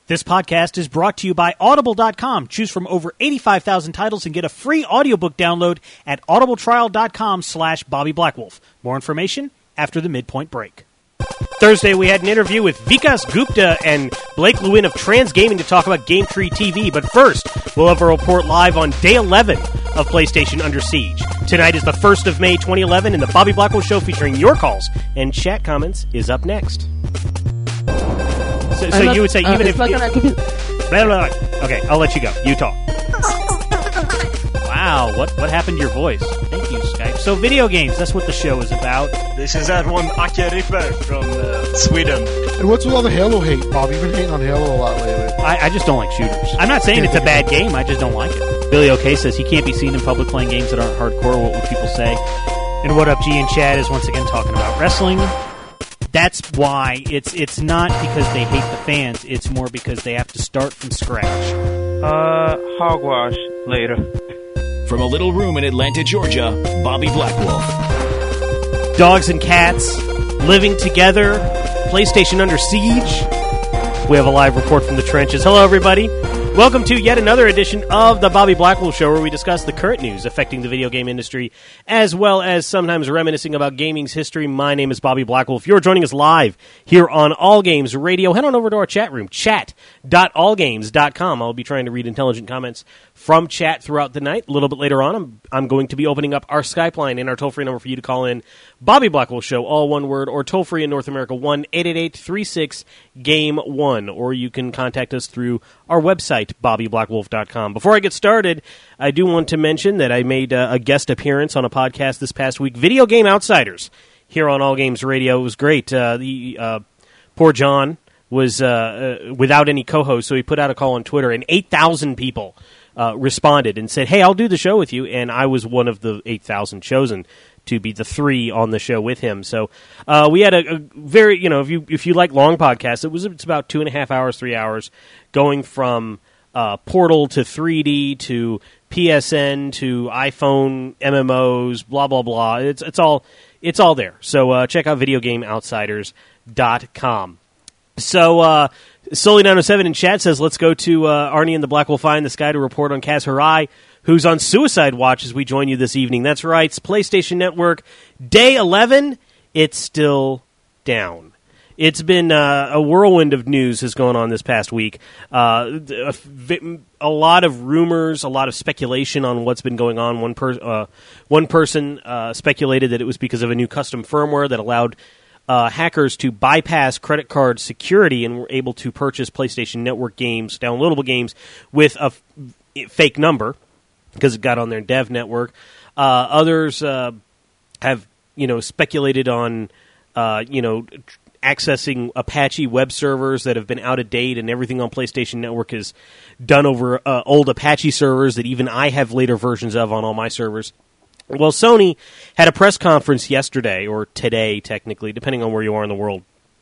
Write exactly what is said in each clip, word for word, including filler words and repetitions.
This podcast is brought to you by Audible dot com. Choose from over eighty-five thousand titles and get a free audiobook download at audibletrial.com slash Bobby Blackwolf. More information after the midpoint break. Thursday, we had an interview with Vikas Gupta and Blake Lewin of Trans Gaming to talk about Game Tree T V. But first, we'll have a report live on day eleven of PlayStation Under Siege. Tonight is the first of May, twenty eleven, and the Bobby Blackwolf Show featuring your calls and chat comments is up next. So, so not, you would say uh, even if... Blah, blah, blah. Okay, I'll let you go. You talk. Wow, what what happened to your voice? Thank you, Skype. So video games, that's what the show is about. This is that one Ake Ripper from uh, Sweden. And what's with all the Halo hate, Bob? You've been hating on Halo a lot lately. I, I just don't like shooters. I'm not saying it's a bad game, I just don't like it. Billy OK says he can't be seen in public playing games that aren't hardcore. What would people say? And What Up G and Chad is once again talking about wrestling. That's why it's it's not because they hate the fans. It's more because they have to start from scratch. Uh, hogwash later. From a little room in Atlanta, Georgia, Bobby Blackwolf. Dogs and cats living together. PlayStation Under Siege. We have a live report from the trenches. Hello, everybody. Welcome to yet another edition of the Bobby Blackwolf Show, where we discuss the current news affecting the video game industry, as well as sometimes reminiscing about gaming's history. My name is Bobby Blackwolf. If you're joining us live here on All Games Radio, head on over to our chat room, chat dot all games dot com. I'll be trying to read intelligent comments from chat throughout the night. A little bit later on, I'm, I'm going to be opening up our Skype line and our toll-free number for you to call in. Bobby Blackwolf Show, all one word, or toll-free in North America, one eight eight eight, three six, game one. Or you can contact us through our website, bobby blackwolf dot com. Before I get started, I do want to mention that I made uh, a guest appearance on a podcast this past week, Video Game Outsiders, here on All Games Radio. It was great. Uh, the uh, poor John was uh, uh, without any co-host, so he put out a call on Twitter, and eight thousand people uh, responded and said, hey, I'll do the show with you, and I was one of the eight thousand chosen to be the three on the show with him. So uh, we had a, a very, you know, if you if you like long podcasts, it was it's about two and a half hours, three hours, going from uh, Portal to three D to P S N to iPhone M M Os, blah blah blah. It's it's all it's all there. So uh, check out video game outsiders dot com. So uh, Sully nine oh seven in chat says, let's go to uh, Arnie and the Blackwolf Eye in the Sky to report on Kaz Hirai, who's on suicide watch as we join you this evening. That's right, it's PlayStation Network, day eleven, it's still down. It's been uh, a whirlwind of news has gone on this past week. Uh, a, a lot of rumors, a lot of speculation on what's been going on. One, per, uh, one person uh, speculated that it was because of a new custom firmware that allowed uh, hackers to bypass credit card security and were able to purchase PlayStation Network games, downloadable games, with a f- fake number, because it got on their dev network. Uh, others uh, have, you know, speculated on, uh, you know, tr- accessing Apache web servers that have been out of date, and everything on PlayStation Network is done over uh, old Apache servers that even I have later versions of on all my servers. Well, Sony had a press conference yesterday, or today, technically, depending on where you are in the world,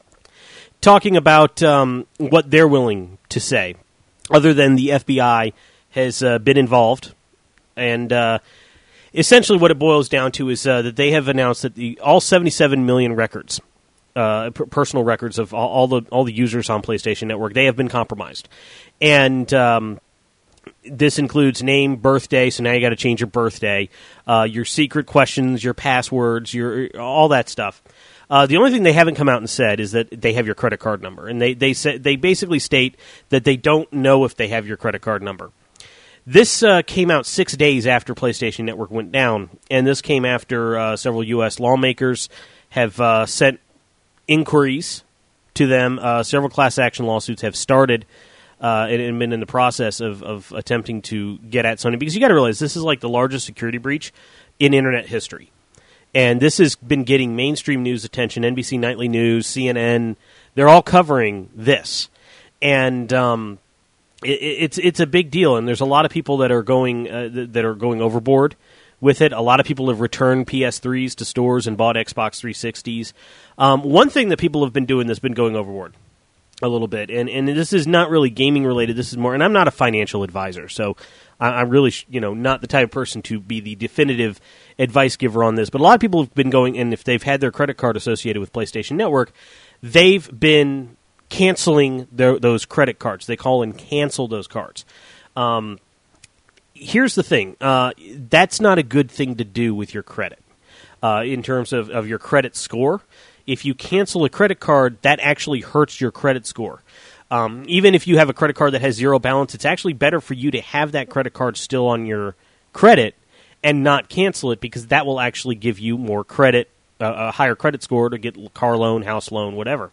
talking about um, what they're willing to say, other than the F B I has uh, been involved. And uh, essentially what it boils down to is uh, that they have announced that the all seventy-seven million records, uh, p- personal records of all, all the all the users on PlayStation Network, they have been compromised. And um, this includes name, birthday, so now you got to change your birthday, uh, your secret questions, your passwords, your all that stuff. Uh, the only thing they haven't come out and said is that they have your credit card number. And they, they, say, they basically state that they don't know if they have your credit card number. This uh, came out six days after PlayStation Network went down, and this came after uh, several U S lawmakers have uh, sent inquiries to them. Uh, several class action lawsuits have started uh, and, and been in the process of, of attempting to get at Sony, because you got to realize this is like the largest security breach in Internet history. And this has been getting mainstream news attention, N B C Nightly News, C N N, they're all covering this. And um It's it's a big deal, and there's a lot of people that are going uh, that are going overboard with it. A lot of people have returned P S threes to stores and bought Xbox three sixties. Um, one thing that people have been doing that's been going overboard a little bit, and, and this is not really gaming related. This is more, and I'm not a financial advisor, so I, I'm really you know not the type of person to be the definitive advice giver on this. But a lot of people have been going, and if they've had their credit card associated with PlayStation Network, they've been canceling the, those credit cards. They call and cancel those cards. Um, here's the thing. Uh, that's not a good thing to do with your credit uh, in terms of, of your credit score. If you cancel a credit card, that actually hurts your credit score. Um, even if you have a credit card that has zero balance, it's actually better for you to have that credit card still on your credit and not cancel it, because that will actually give you more credit, uh, a higher credit score to get car loan, house loan, whatever.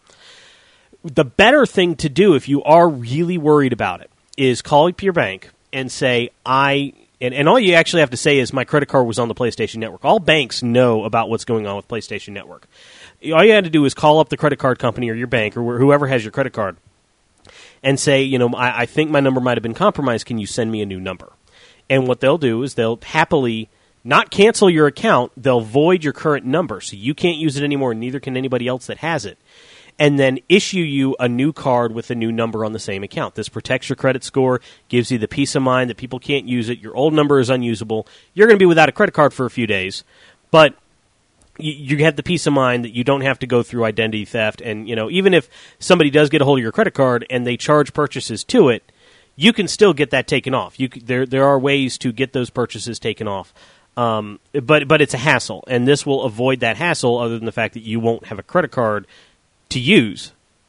The better thing to do if you are really worried about it is call up your bank and say, I, and, and all you actually have to say is my credit card was on the PlayStation Network. All banks know about what's going on with PlayStation Network. All you had to do is call up the credit card company or your bank or whoever has your credit card and say, you know, I, I think my number might have been compromised. Can you send me a new number? And what they'll do is they'll happily not cancel your account. They'll void your current number, so you can't use it anymore, and neither can anybody else that has it, and then issue you a new card with a new number on the same account. This protects your credit score, gives you the peace of mind that people can't use it. Your old number is unusable. You're going to be without a credit card for a few days, but you, you have the peace of mind that you don't have to go through identity theft. And, you know, even if somebody does get a hold of your credit card and they charge purchases to it, you can still get that taken off. You there there are ways to get those purchases taken off. Um, but but it's a hassle, and this will avoid that hassle other than the fact that you won't have a credit card to use.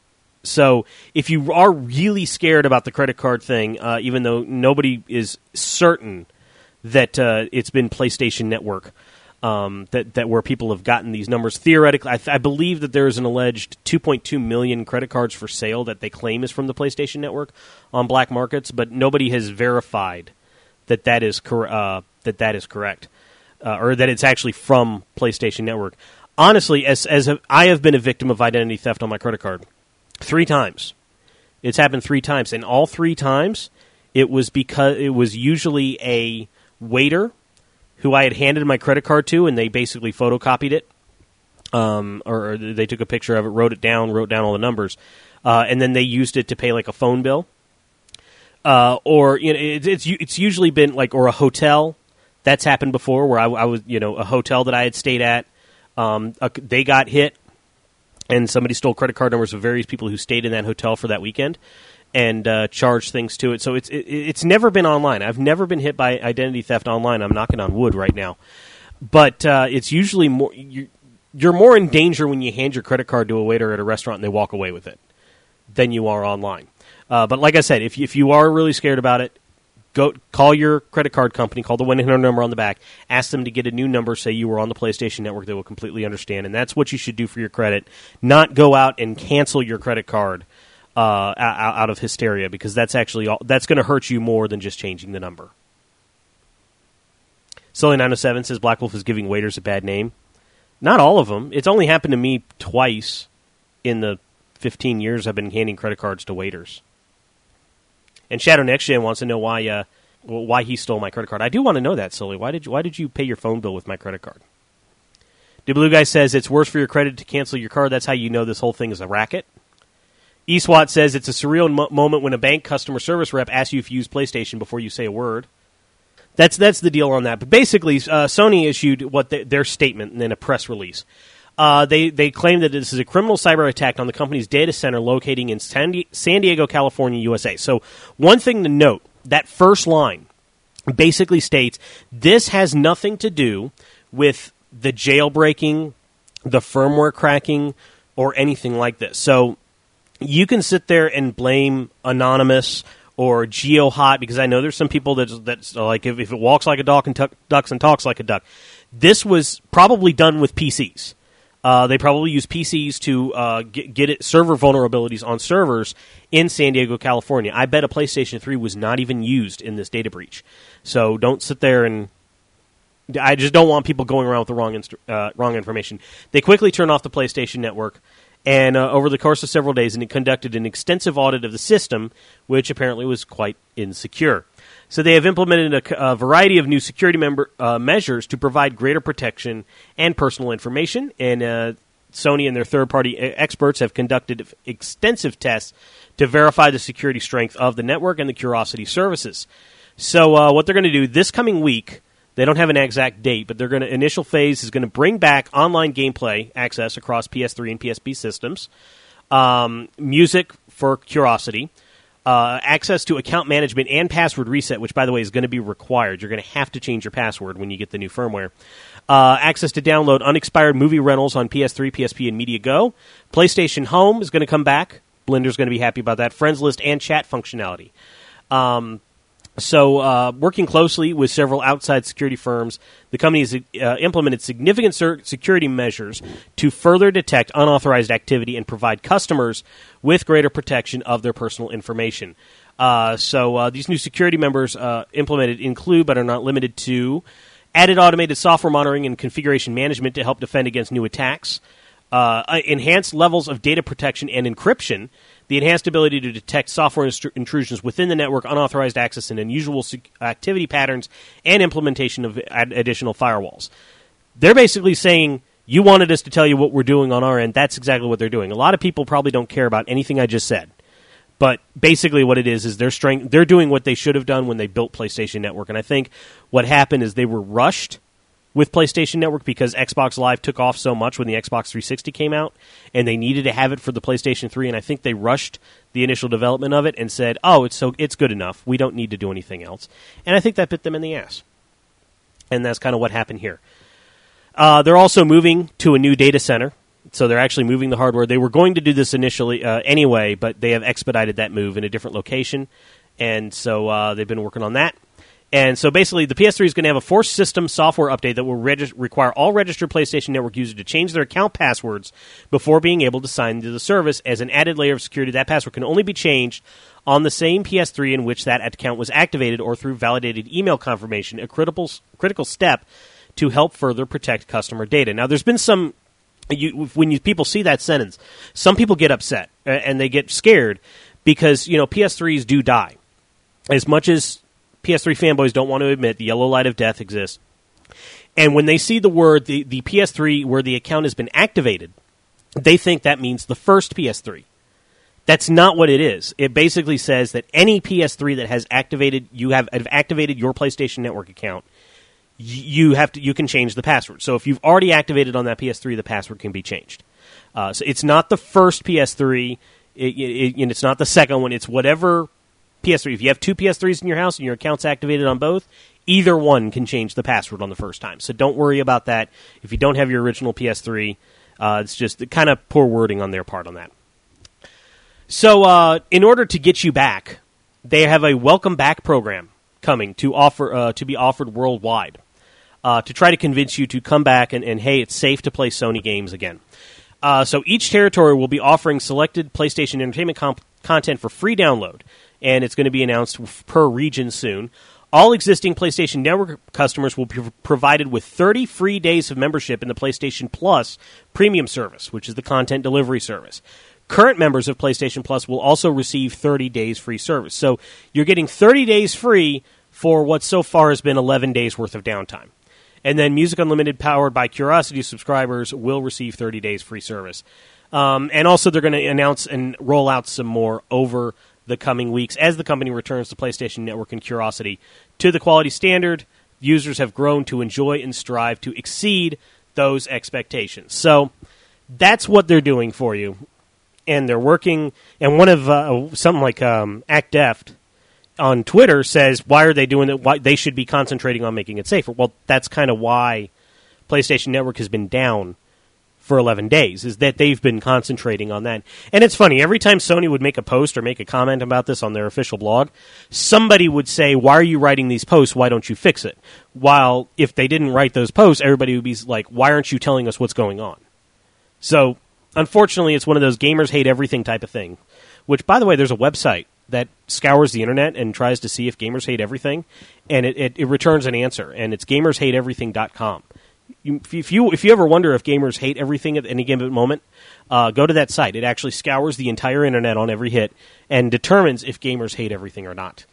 So if you are really scared about the credit card thing, uh, even though nobody is certain that uh, it's been PlayStation Network, um, that, that where people have gotten these numbers, theoretically, I, th- I believe that there is an alleged two point two million credit cards for sale that they claim is from the PlayStation Network on black markets, but nobody has verified that that is, cor- uh, that, that is correct, uh, or that it's actually from PlayStation Network. Honestly, as as a, I have been a victim of identity theft on my credit card three times. It's happened three times, and all three times it was because it was usually a waiter who I had handed my credit card to, and they basically photocopied it, um, or, or they took a picture of it, wrote it down, wrote down all the numbers, uh, and then they used it to pay like a phone bill, uh, or you know, it, it's it's usually been like or a hotel. That's happened before, where I, I was you know a hotel that I had stayed at. Um, uh, they got hit, and somebody stole credit card numbers of various people who stayed in that hotel for that weekend, and uh, charged things to it. So it's it, it's never been online. I've never been hit by identity theft online. I'm knocking on wood right now, but uh, it's usually more. You're, you're more in danger when you hand your credit card to a waiter at a restaurant and they walk away with it than you are online. Uh, but like I said, if you, if you are really scared about it, go call your credit card company, call the one eight hundred number on the back, ask them to get a new number, say you were on the PlayStation Network. They will completely understand, and that's what you should do for your credit, not go out and cancel your credit card uh, out of hysteria, because that's actually all, that's going to hurt you more than just changing the number. Sully nine oh seven says Black Wolf is giving waiters a bad name. Not all of them. It's only happened to me twice in the fifteen years I've been handing credit cards to waiters. And Shadow Next Gen wants to know why uh, why he stole my credit card. I do want to know that, Sully. Why did you, why did you pay your phone bill with my credit card? The Blue Guy says it's worse for your credit to cancel your card. That's how you know this whole thing is a racket. Eastwat says it's a surreal mo- moment when a bank customer service rep asks you if you use PlayStation before you say a word. That's that's the deal on that. But basically, uh, Sony issued what the, their statement in a press release. Uh, they they claim that this is a criminal cyber attack on the company's data center locating in San, Di- San Diego, California, U S A. So one thing to note, that first line basically states this has nothing to do with the jailbreaking, the firmware cracking, or anything like this. So you can sit there and blame Anonymous or GeoHot, because I know there's some people that's, that's like, if, if it walks like a duck and tuck, ducks and talks like a duck. This was probably done with P Cs. Uh, they probably use P Cs to uh, get, get it server vulnerabilities on servers in San Diego, California. I bet a PlayStation three was not even used in this data breach. So don't sit there and... I just don't want people going around with the wrong inst- uh, wrong information. They quickly turned off the PlayStation Network, and uh, over the course of several days, and it conducted an extensive audit of the system, which apparently was quite insecure. So they have implemented a, a variety of new security member, uh, measures to provide greater protection and personal information, and uh, Sony and their third-party experts have conducted extensive tests to verify the security strength of the network and the Curiosity services. So uh, what they're going to do this coming week, they don't have an exact date, but their going to initial phase is going to bring back online gameplay access across P S three and P S P systems. Um, music for Curiosity. Uh, access to account management and password reset, which, by the way, is going to be required. You're going to have to change your password when you get the new firmware. Uh, access to download unexpired movie rentals on P S three, P S P, and Media Go. PlayStation Home is going to come back. Blender's going to be happy about that. Friends list and chat functionality. Um, so, uh, working closely with several outside security firms, the company has uh, implemented significant ser- security measures to further detect unauthorized activity and provide customers with greater protection of their personal information. Uh, so, uh, these new security members uh, implemented include, but are not limited to, added automated software monitoring and configuration management to help defend against new attacks, uh, enhanced levels of data protection and encryption, the enhanced ability to detect software instru- intrusions within the network, unauthorized access, and unusual sec- activity patterns, and implementation of ad- additional firewalls. They're basically saying, you wanted us to tell you what we're doing on our end. That's exactly what they're doing. A lot of people probably don't care about anything I just said. But basically what it is is they're strength- they're doing what they should have done when they built PlayStation Network. And I think what happened is they were rushed with PlayStation Network because Xbox Live took off so much when the Xbox three sixty came out, and they needed to have it for the PlayStation three, and I think they rushed the initial development of it and said, oh, it's so it's good enough. We don't need to do anything else. And I think that bit them in the ass. And that's kind of what happened here. Uh, they're also moving to a new data center, so they're actually moving the hardware. They were going to do this initially uh, anyway, but they have expedited that move in a different location, and so uh, they've been working on that. And so basically, the P S three is going to have a forced system software update that will reg- require all registered PlayStation Network users to change their account passwords before being able to sign into the service. As an added layer of security, that password can only be changed on the same P S three in which that account was activated or through validated email confirmation, a critical critical step to help further protect customer data. Now, there's been some... You, when you, people see that sentence, some people get upset uh, and they get scared because, you know, P S threes do die. As much as P S three fanboys don't want to admit, the yellow light of death exists. And when they see the word, the, the P S three where the account has been activated, they think that means the first P S three. That's not what it is. It basically says that any P S three that has activated, you have, have activated your PlayStation Network account, you have to you can change the password. So if you've already activated on that P S three, the password can be changed. Uh, so it's not the first P S three, it, it, and it's not the second one. It's whatever P S three. If you have two P S threes in your house and your account's activated on both, either one can change the password on the first time. So don't worry about that. If you don't have your original P S three, uh, it's just kind of poor wording on their part on that. So uh, in order to get you back, they have a welcome back program coming to offer uh, to be offered worldwide. Uh, to try to convince you to come back and, and, hey, it's safe to play Sony games again. Uh, so each territory will be offering selected PlayStation Entertainment comp- content for free download, and it's going to be announced per region soon. All existing PlayStation Network customers will be provided with thirty free days of membership in the PlayStation Plus premium service, which is the content delivery service. Current members of PlayStation Plus will also receive thirty days free service. So you're getting thirty days free for what so far has been eleven days worth of downtime. And then Music Unlimited, powered by Curiosity subscribers, will receive thirty days free service. Um, and also they're going to announce and roll out some more over the coming weeks as the company returns to PlayStation Network and Curiosity to the quality standard users have grown to enjoy and strive to exceed those expectations. So that's what they're doing for you. And they're working, and one of uh, something like um, ActDeft on Twitter says, why are they doing it? Why they should be concentrating on making it safer. Well, that's kind of why PlayStation Network has been down for eleven days, is that they've been concentrating on that. And it's funny, every time Sony would make a post or make a comment about this on their official blog, somebody would say, why are you writing these posts? Why don't you fix it? While if they didn't write those posts, everybody would be like, why aren't you telling us what's going on? So, unfortunately, it's one of those gamers hate everything type of thing, which, by the way, there's a website that scours the internet and tries to see if gamers hate everything, and it, it, it returns an answer, and it's gamers hate everything dot com. You, if you if you ever wonder if gamers hate everything at any given moment, uh, go to that site. It actually scours the entire internet on every hit and determines if gamers hate everything or not.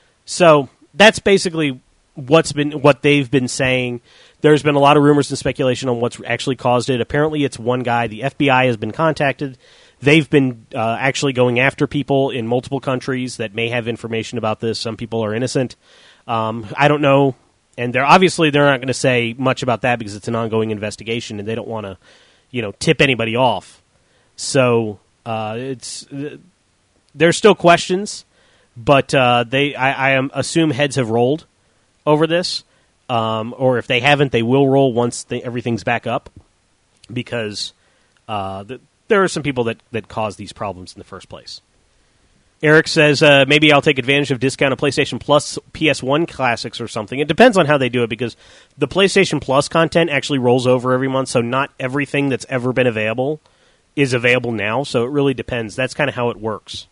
So that's basically what's been what they've been saying. There's been a lot of rumors and speculation on what's actually caused it. Apparently, it's one guy. The F B I has been contacted. They've been uh, actually going after people in multiple countries that may have information about this. Some people are innocent. Um, I don't know. And they're obviously they're not going to say much about that because it's an ongoing investigation and they don't want to, you know, tip anybody off. So Uh, it's uh, there's still questions, but uh, they I, I am, assume heads have rolled over this, um, or if they haven't, they will roll once they, everything's back up, because uh, the, there are some people that, that caused these problems in the first place. Eric says, uh, maybe I'll take advantage of discounted PlayStation Plus P S one classics or something. It depends on how they do it, because the PlayStation Plus content actually rolls over every month, so not everything that's ever been available is available now, so it really depends. That's kind of how it works.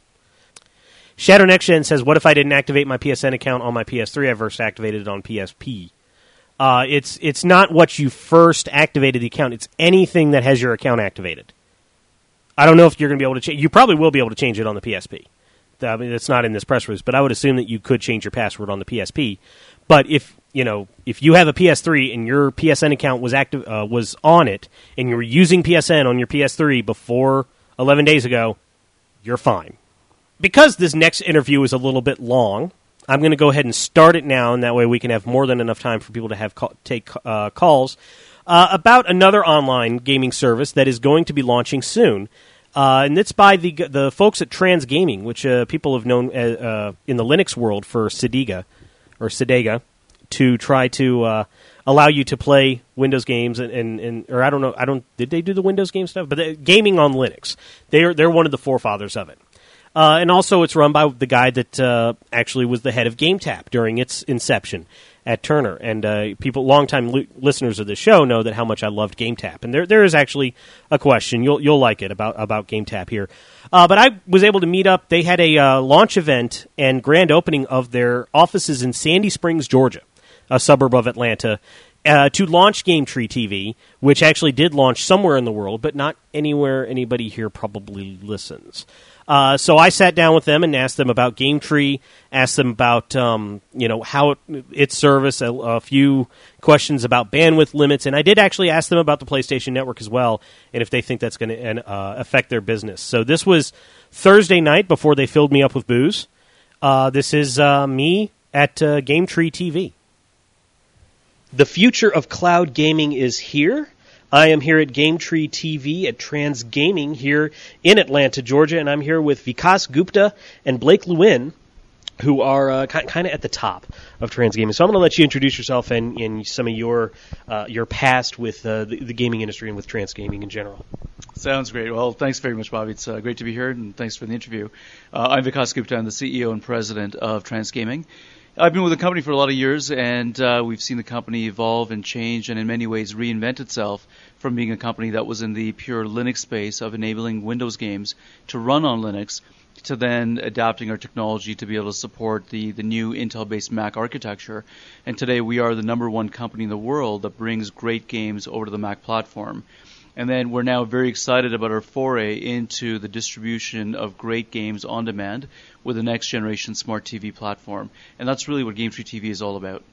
Shadow Next Gen says, what if I didn't activate my P S N account on my P S three? I first activated it on P S P. Uh, it's, it's not what you first activated the account. It's anything that has your account activated. I don't know if you're going to be able to change. You probably will be able to change it on the P S P. I mean, it's not in this press release, but I would assume that you could change your password on the P S P. But if you know if you have a P S three and your P S N account was active uh, was on it, and you were using P S N on your P S three before eleven days ago, you're fine. Because this next interview is a little bit long, I'm going to go ahead and start it now, and that way we can have more than enough time for people to have call, take uh, calls uh, about another online gaming service that is going to be launching soon. Uh, and it's by the the folks at Trans Gaming, which uh, people have known uh, uh, in the Linux world for Cedega, or Cedega, to try to uh, allow you to play Windows games and, and, and or I don't know, I don't did they do the Windows game stuff? But the, gaming on Linux, they're they're one of the forefathers of it. Uh, and also, it's run by the guy that uh, actually was the head of GameTap during its inception at Turner. And uh, people, longtime li- listeners of the show, know that how much I loved GameTap. And there, there is actually a question you'll you'll like it about about GameTap here. Uh, but I was able to meet up. They had a uh, launch event and grand opening of their offices in Sandy Springs, Georgia, a suburb of Atlanta, uh, to launch GameTree T V, which actually did launch somewhere in the world, but not anywhere anybody here probably listens. Uh, so I sat down with them and asked them about GameTree, asked them about um, you know how it, its service, a, a few questions about bandwidth limits, and I did actually ask them about the PlayStation Network as well, and if they think that's going to uh, affect their business. So this was Thursday night before they filled me up with booze. Uh, this is uh, me at uh, GameTree T V. The future of cloud gaming is here. I am here at GameTree T V at Trans Gaming here in Atlanta, Georgia, and I'm here with Vikas Gupta and Blake Lewin, who are uh, kind of at the top of Trans Gaming. So I'm going to let you introduce yourself and, and some of your uh, your past with uh, the, the gaming industry and with Trans Gaming in general. Sounds great. Well, thanks very much, Bobby. It's uh, great to be here, and thanks for the interview. Uh, I'm Vikas Gupta. I'm the C E O and president of Trans Gaming. I've been with the company for a lot of years, and uh, we've seen the company evolve and change and in many ways reinvent itself from being a company that was in the pure Linux space of enabling Windows games to run on Linux to then adapting our technology to be able to support the, the new Intel-based Mac architecture. And today we are the number one company in the world that brings great games over to the Mac platform. And then we're now very excited about our foray into the distribution of great games on demand with the next generation smart T V platform. And that's really what GameTree T V is all about.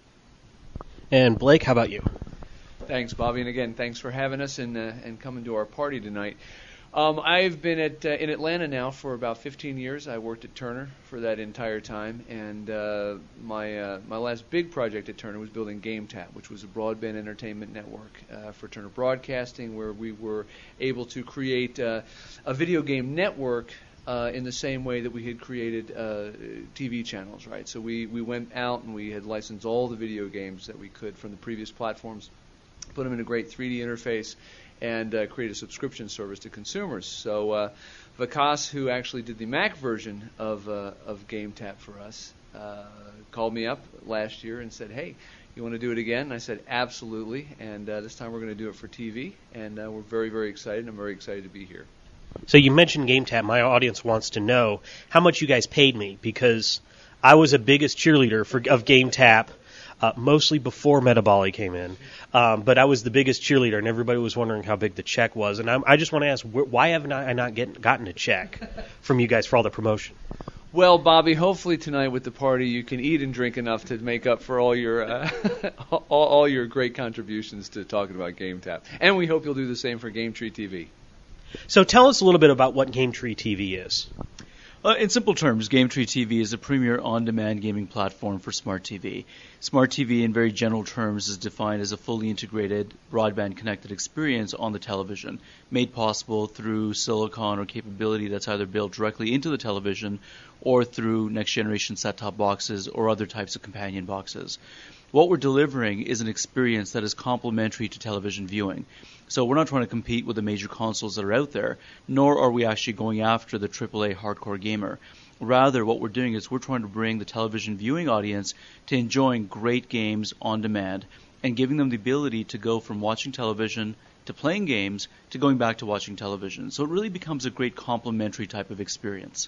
And Blake, how about you? Thanks, Bobby. And again, thanks for having us and, uh, and coming to our party tonight. Um, I've been at uh, in Atlanta now for about fifteen years. I worked at Turner for that entire time, and uh, my uh, my last big project at Turner was building GameTap, which was a broadband entertainment network uh, for Turner Broadcasting, where we were able to create uh, a video game network uh, in the same way that we had created uh, T V channels, right? So we, we went out and we had licensed all the video games that we could from the previous platforms, put them in a great three D interface, and uh, create a subscription service to consumers. So uh, Vikas, who actually did the Mac version of uh, of GameTap for us, uh, called me up last year and said, hey, you want to do it again? And I said, absolutely, and uh, this time we're going to do it for T V, and uh, we're very, very excited. I'm very excited to be here. So you mentioned GameTap. My audience wants to know how much you guys paid me, because I was a biggest cheerleader for, of GameTap, Uh, mostly before Metaboli came in, um, but I was the biggest cheerleader, and everybody was wondering how big the check was. And I'm, I just want to ask, wh- why haven't I not get, gotten a check from you guys for all the promotion? Well, Bobby, hopefully tonight with the party you can eat and drink enough to make up for all your uh, all, all your great contributions to talking about GameTap. And we hope you'll do the same for GameTree T V. So tell us a little bit about what GameTree T V is. Uh, in simple terms, GameTree T V is a premier on-demand gaming platform for Smart T V. Smart T V, in very general terms, is defined as a fully integrated, broadband-connected experience on the television, made possible through silicon or capability that's either built directly into the television or through next-generation set-top boxes or other types of companion boxes. What we're delivering is an experience that is complementary to television viewing. So we're not trying to compete with the major consoles that are out there, nor are we actually going after the triple A hardcore gamer. Rather, what we're doing is we're trying to bring the television viewing audience to enjoying great games on demand and giving them the ability to go from watching television to playing games to going back to watching television. So it really becomes a great complementary type of experience.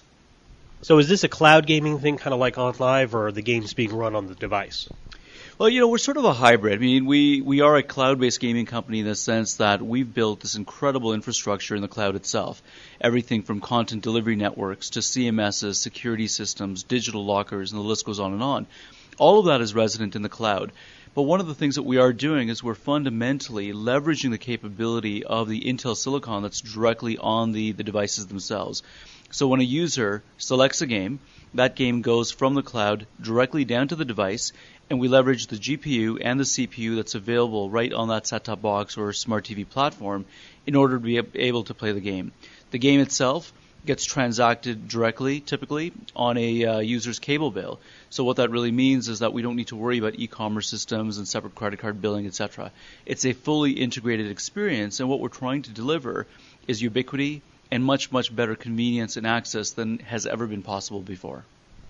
So is this a cloud gaming thing, kind of like OnLive, or are the games being run on the device? Well, you know, we're sort of a hybrid. I mean, we, we are a cloud-based gaming company in the sense that we've built this incredible infrastructure in the cloud itself. Everything from content delivery networks to C M Ss, security systems, digital lockers, and the list goes on and on. All of that is resident in the cloud. But one of the things that we are doing is we're fundamentally leveraging the capability of the Intel Silicon that's directly on the, the devices themselves. So when a user selects a game, that game goes from the cloud directly down to the device, and we leverage the G P U and the C P U that's available right on that set-top box or smart T V platform in order to be able to play the game. The game itself gets transacted directly, typically, on a uh, user's cable bill. So what that really means is that we don't need to worry about e-commerce systems and separate credit card billing, et cetera. It's a fully integrated experience, and what we're trying to deliver is ubiquity and much, much better convenience and access than has ever been possible before.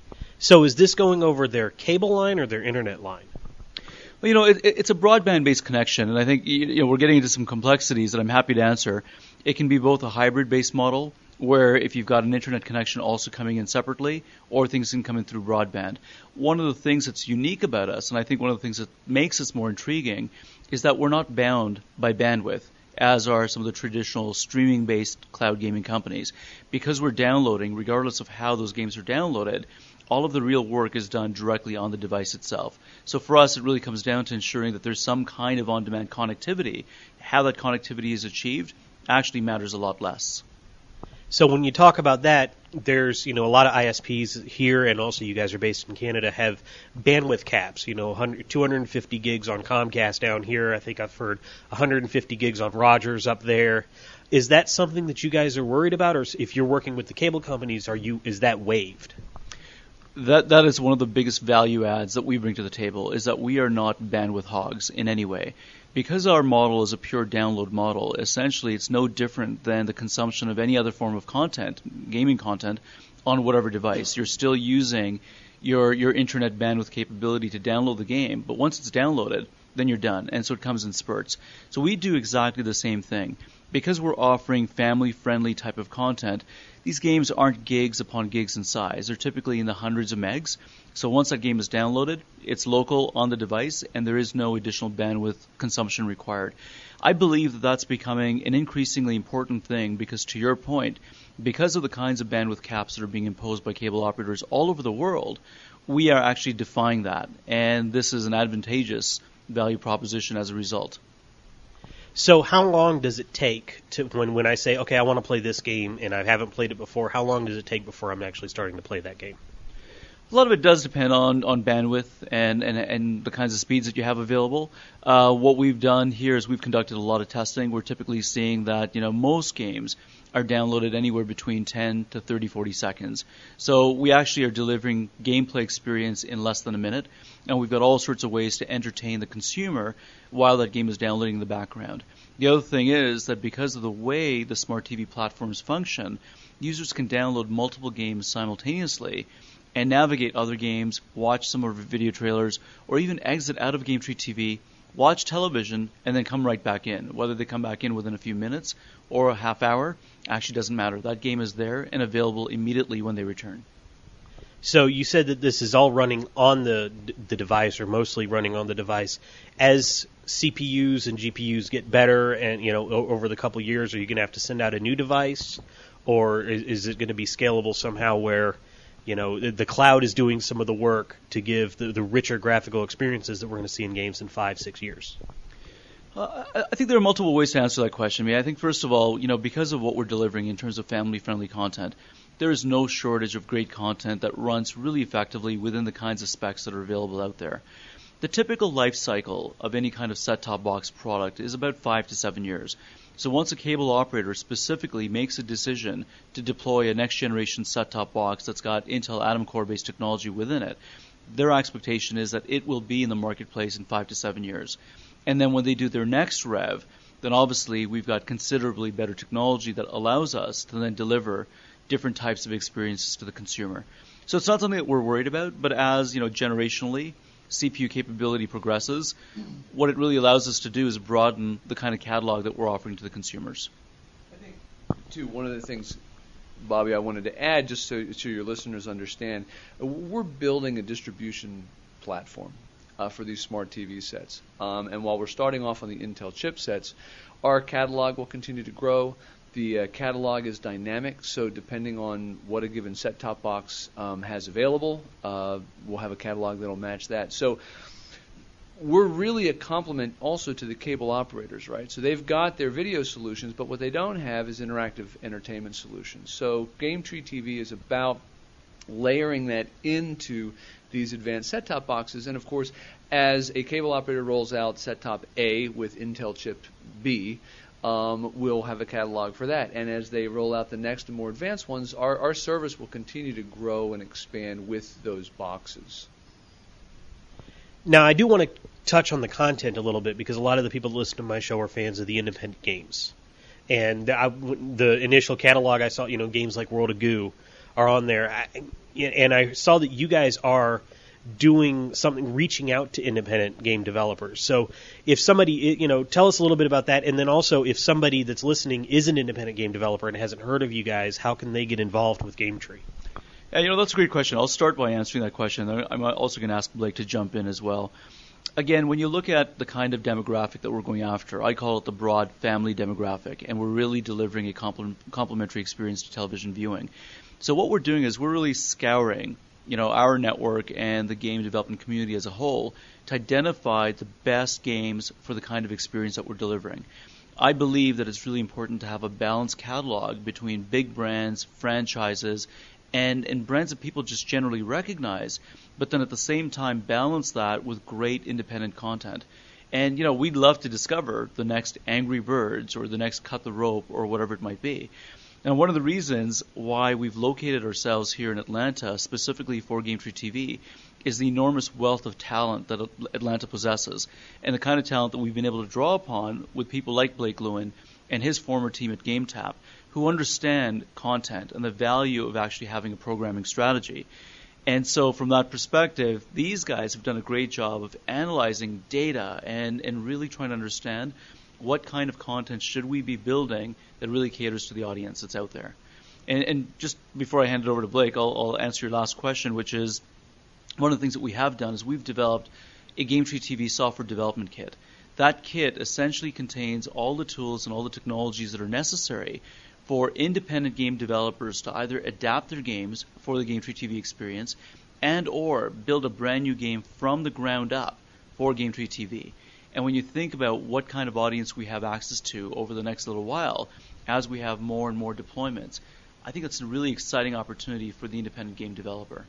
So is this going over their cable line or their internet line? Well, you know, it, it's a broadband-based connection, and I think you know, we're getting into some complexities that I'm happy to answer. It can be both a hybrid-based model, where if you've got an internet connection also coming in separately, or things can come in through broadband. One of the things that's unique about us, and I think one of the things that makes us more intriguing, is that we're not bound by bandwidth, as are some of the traditional streaming-based cloud gaming companies. Because we're downloading, regardless of how those games are downloaded, all of the real work is done directly on the device itself. So for us, it really comes down to ensuring that there's some kind of on-demand connectivity. How that connectivity is achieved actually matters a lot less. So when you talk about that, there's, you know, a lot of I S Ps here, and also you guys are based in Canada, have bandwidth caps, you know, two hundred fifty gigs on Comcast down here. I think I've heard one hundred fifty gigs on Rogers up there. Is that something that you guys are worried about, or if you're working with the cable companies, are you is that waived? That that is one of the biggest value adds that we bring to the table, is that we are not bandwidth hogs in any way. Because our model is a pure download model, essentially it's no different than the consumption of any other form of content, gaming content, on whatever device. You're still using your your internet bandwidth capability to download the game, but once it's downloaded, then you're done, and so it comes in spurts. So we do exactly the same thing. Because we're offering family-friendly type of content, these games aren't gigs upon gigs in size. They're typically in the hundreds of megs. So once that game is downloaded, it's local on the device, and there is no additional bandwidth consumption required. I believe that that's becoming an increasingly important thing because, to your point, because of the kinds of bandwidth caps that are being imposed by cable operators all over the world, we are actually defying that, and this is an advantageous value proposition as a result. So how long does it take to when, when I say, okay, I want to play this game and I haven't played it before, how long does it take before I'm actually starting to play that game? A lot of it does depend on, on bandwidth and, and, and the kinds of speeds that you have available. Uh, what we've done here is we've conducted a lot of testing. We're typically seeing that, you know, most games are downloaded anywhere between ten to thirty, forty seconds. So we actually are delivering gameplay experience in less than a minute, and we've got all sorts of ways to entertain the consumer while that game is downloading in the background. The other thing is that because of the way the smart T V platforms function, users can download multiple games simultaneously and navigate other games, watch some of our video trailers, or even exit out of GameTree T V, watch television, and then come right back in. Whether they come back in within a few minutes or a half hour actually doesn't matter. That game is there and available immediately when they return. So you said that this is all running on the the device, or mostly running on the device. As C P Us and G P Us get better, and you know, over the couple of years, are you going to have to send out a new device, or is, is it going to be scalable somehow where, you know, the, the cloud is doing some of the work to give the, the richer graphical experiences that we're going to see in games in five, six years? Uh, I think there are multiple ways to answer that question. I mean, I think first of all, you know, because of what we're delivering in terms of family-friendly content, there is no shortage of great content that runs really effectively within the kinds of specs that are available out there. The typical life cycle of any kind of set-top box product is about five to seven years. So once a cable operator specifically makes a decision to deploy a next-generation set-top box that's got Intel Atom Core-based technology within it, their expectation is that it will be in the marketplace in five to seven years. And then when they do their next rev, then obviously we've got considerably better technology that allows us to then deliver different types of experiences to the consumer. So it's not something that we're worried about, but as, you know, generationally, C P U capability progresses, what it really allows us to do is broaden the kind of catalog that we're offering to the consumers. I think, too, one of the things, Bobby, I wanted to add, just so, so your listeners understand, we're building a distribution platform uh, for these smart T V sets. Um, and while we're starting off on the Intel chipsets, our catalog will continue to grow. The uh, catalog is dynamic, so depending on what a given set-top box um, has available, uh, we'll have a catalog that will match that. So we're really a complement also to the cable operators, right? So they've got their video solutions, but what they don't have is interactive entertainment solutions. So GameTree T V is about layering that into these advanced set-top boxes. And, of course, as a cable operator rolls out set-top A with Intel chip B, Um, we'll have a catalog for that. And as they roll out the next and more advanced ones, our, our service will continue to grow and expand with those boxes. Now, I do want to touch on the content a little bit because a lot of the people that listen to my show are fans of the independent games. And I, the initial catalog I saw, you know, games like World of Goo are on there. I, and I saw that you guys are doing something, reaching out to independent game developers. So if somebody, you know, tell us a little bit about that. And then also, if somebody that's listening is an independent game developer and hasn't heard of you guys, how can they get involved with GameTree? Yeah, you know, that's a great question. I'll start by answering that question. I'm also going to ask Blake to jump in as well. Again, when you look at the kind of demographic that we're going after, I call it the broad family demographic, and we're really delivering a complement, complementary experience to television viewing. So what we're doing is we're really scouring, you know, our network and the game development community as a whole to identify the best games for the kind of experience that we're delivering. I believe that it's really important to have a balanced catalog between big brands, franchises, and, and brands that people just generally recognize, but then at the same time balance that with great independent content. And, you know, we'd love to discover the next Angry Birds or the next Cut the Rope or whatever it might be. Now, one of the reasons why we've located ourselves here in Atlanta, specifically for GameTree T V, is the enormous wealth of talent that Atlanta possesses, and the kind of talent that we've been able to draw upon with people like Blake Lewin and his former team at GameTap, who understand content and the value of actually having a programming strategy. And so from that perspective, these guys have done a great job of analyzing data and, and really trying to understand what kind of content should we be building that really caters to the audience that's out there. And, and just before I hand it over to Blake, I'll, I'll answer your last question, which is one of the things that we have done is we've developed a GameTree T V software development kit. That kit essentially contains all the tools and all the technologies that are necessary for independent game developers to either adapt their games for the GameTree T V experience and or build a brand new game from the ground up for GameTree T V. And when you think about what kind of audience we have access to over the next little while, as we have more and more deployments, I think it's a really exciting opportunity for the independent game developer.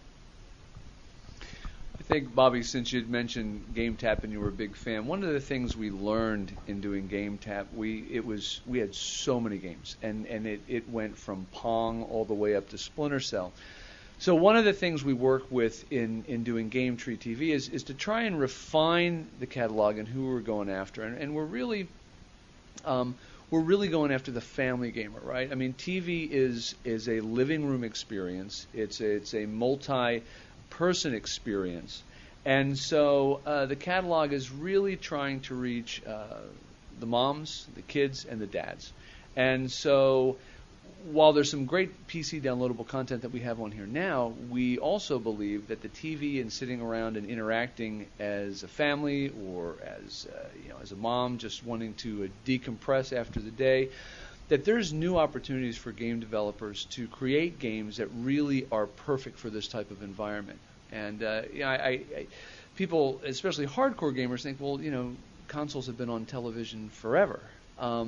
I think, Bobby, since you had mentioned GameTap and you were a big fan, one of the things we learned in doing GameTap, we it was we had so many games, and, and it, it went from Pong all the way up to Splinter Cell. So one of the things we work with in, in doing GameTree T V is, is to try and refine the catalog and who we're going after. And, and we're really um, we're really going after the family gamer, right? I mean, T V is is a living room experience. It's a, it's a multi-person experience. And so uh, the catalog is really trying to reach uh, the moms, the kids, and the dads. And so while there's some great P C downloadable content that we have on here now, we also believe that the T V and sitting around and interacting as a family or as uh, you know as a mom just wanting to uh, decompress after the day, that there's new opportunities for game developers to create games that really are perfect for this type of environment. And uh, you know, I, I, people, especially hardcore gamers, think, well, you know, consoles have been on television forever. Um,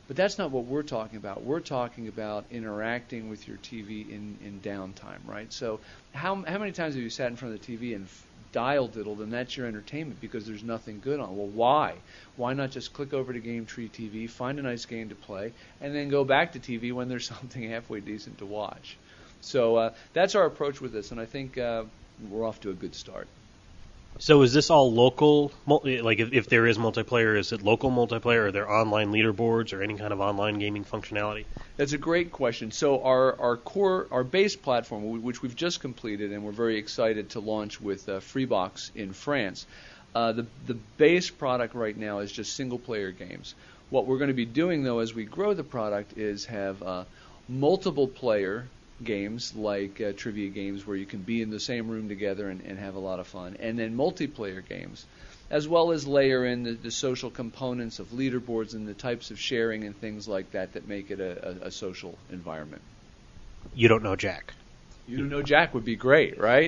But that's not what we're talking about. We're talking about interacting with your T V in, in downtime, right? So how how many times have you sat in front of the T V and f- dial-diddled, and that's your entertainment because there's nothing good on? Well, why? Why not just click over to GameTree T V, find a nice game to play, and then go back to T V when there's something halfway decent to watch? So uh, that's our approach with this, and I think uh, we're off to a good start. So is this all local? Multi, like if, if there is multiplayer, is it local multiplayer? Are there online leaderboards or any kind of online gaming functionality? That's a great question. So our, our core, our base platform, which we've just completed, and we're very excited to launch with uh, Freebox in France, uh, the, the base product right now is just single-player games. What we're going to be doing, though, as we grow the product is have uh, multiple-player games like uh, trivia games where you can be in the same room together and, and have a lot of fun, and then multiplayer games, as well as layer in the, the social components of leaderboards and the types of sharing and things like that that make it a, a, a social environment. You don't know Jack. You don't know Jack would be great, right?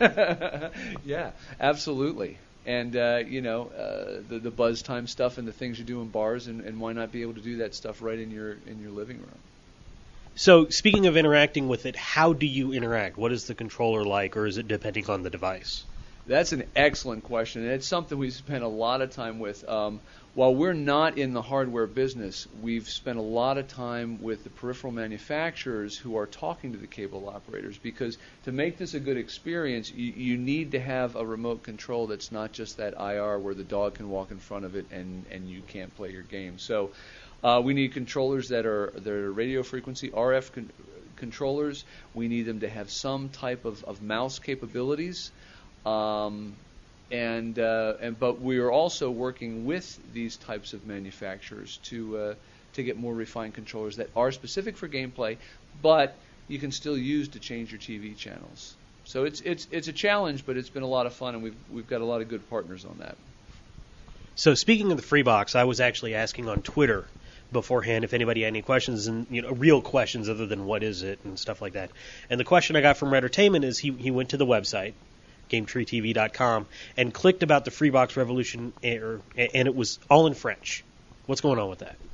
Yeah, absolutely. And, uh, you know, uh, the, the buzz time stuff and the things you do in bars, and, and why not be able to do that stuff right in your in your living room? So, speaking of interacting with it, how do you interact? What is the controller like, or is it depending on the device? That's an excellent question, and it's something we've spent a lot of time with. Um, while we're not in the hardware business, we've spent a lot of time with the peripheral manufacturers who are talking to the cable operators, because to make this a good experience, you, you need to have a remote control that's not just that I R where the dog can walk in front of it and, and you can't play your game. So Uh, we need controllers that are that are radio frequency, R F con- controllers. We need them to have some type of, of mouse capabilities, um, and uh, and but we are also working with these types of manufacturers to uh, to get more refined controllers that are specific for gameplay, but you can still use to change your T V channels. So it's it's it's a challenge, but it's been a lot of fun, and we've we've got a lot of good partners on that. So, speaking of the Freebox, I was actually asking on Twitter beforehand if anybody had any questions, and you know, real questions other than what is it and stuff like that. And the question I got from Redtertainment is he he went to the website, game tree T V dot com, and clicked about the Freebox Revolution, and it was all in French. What's going on with that?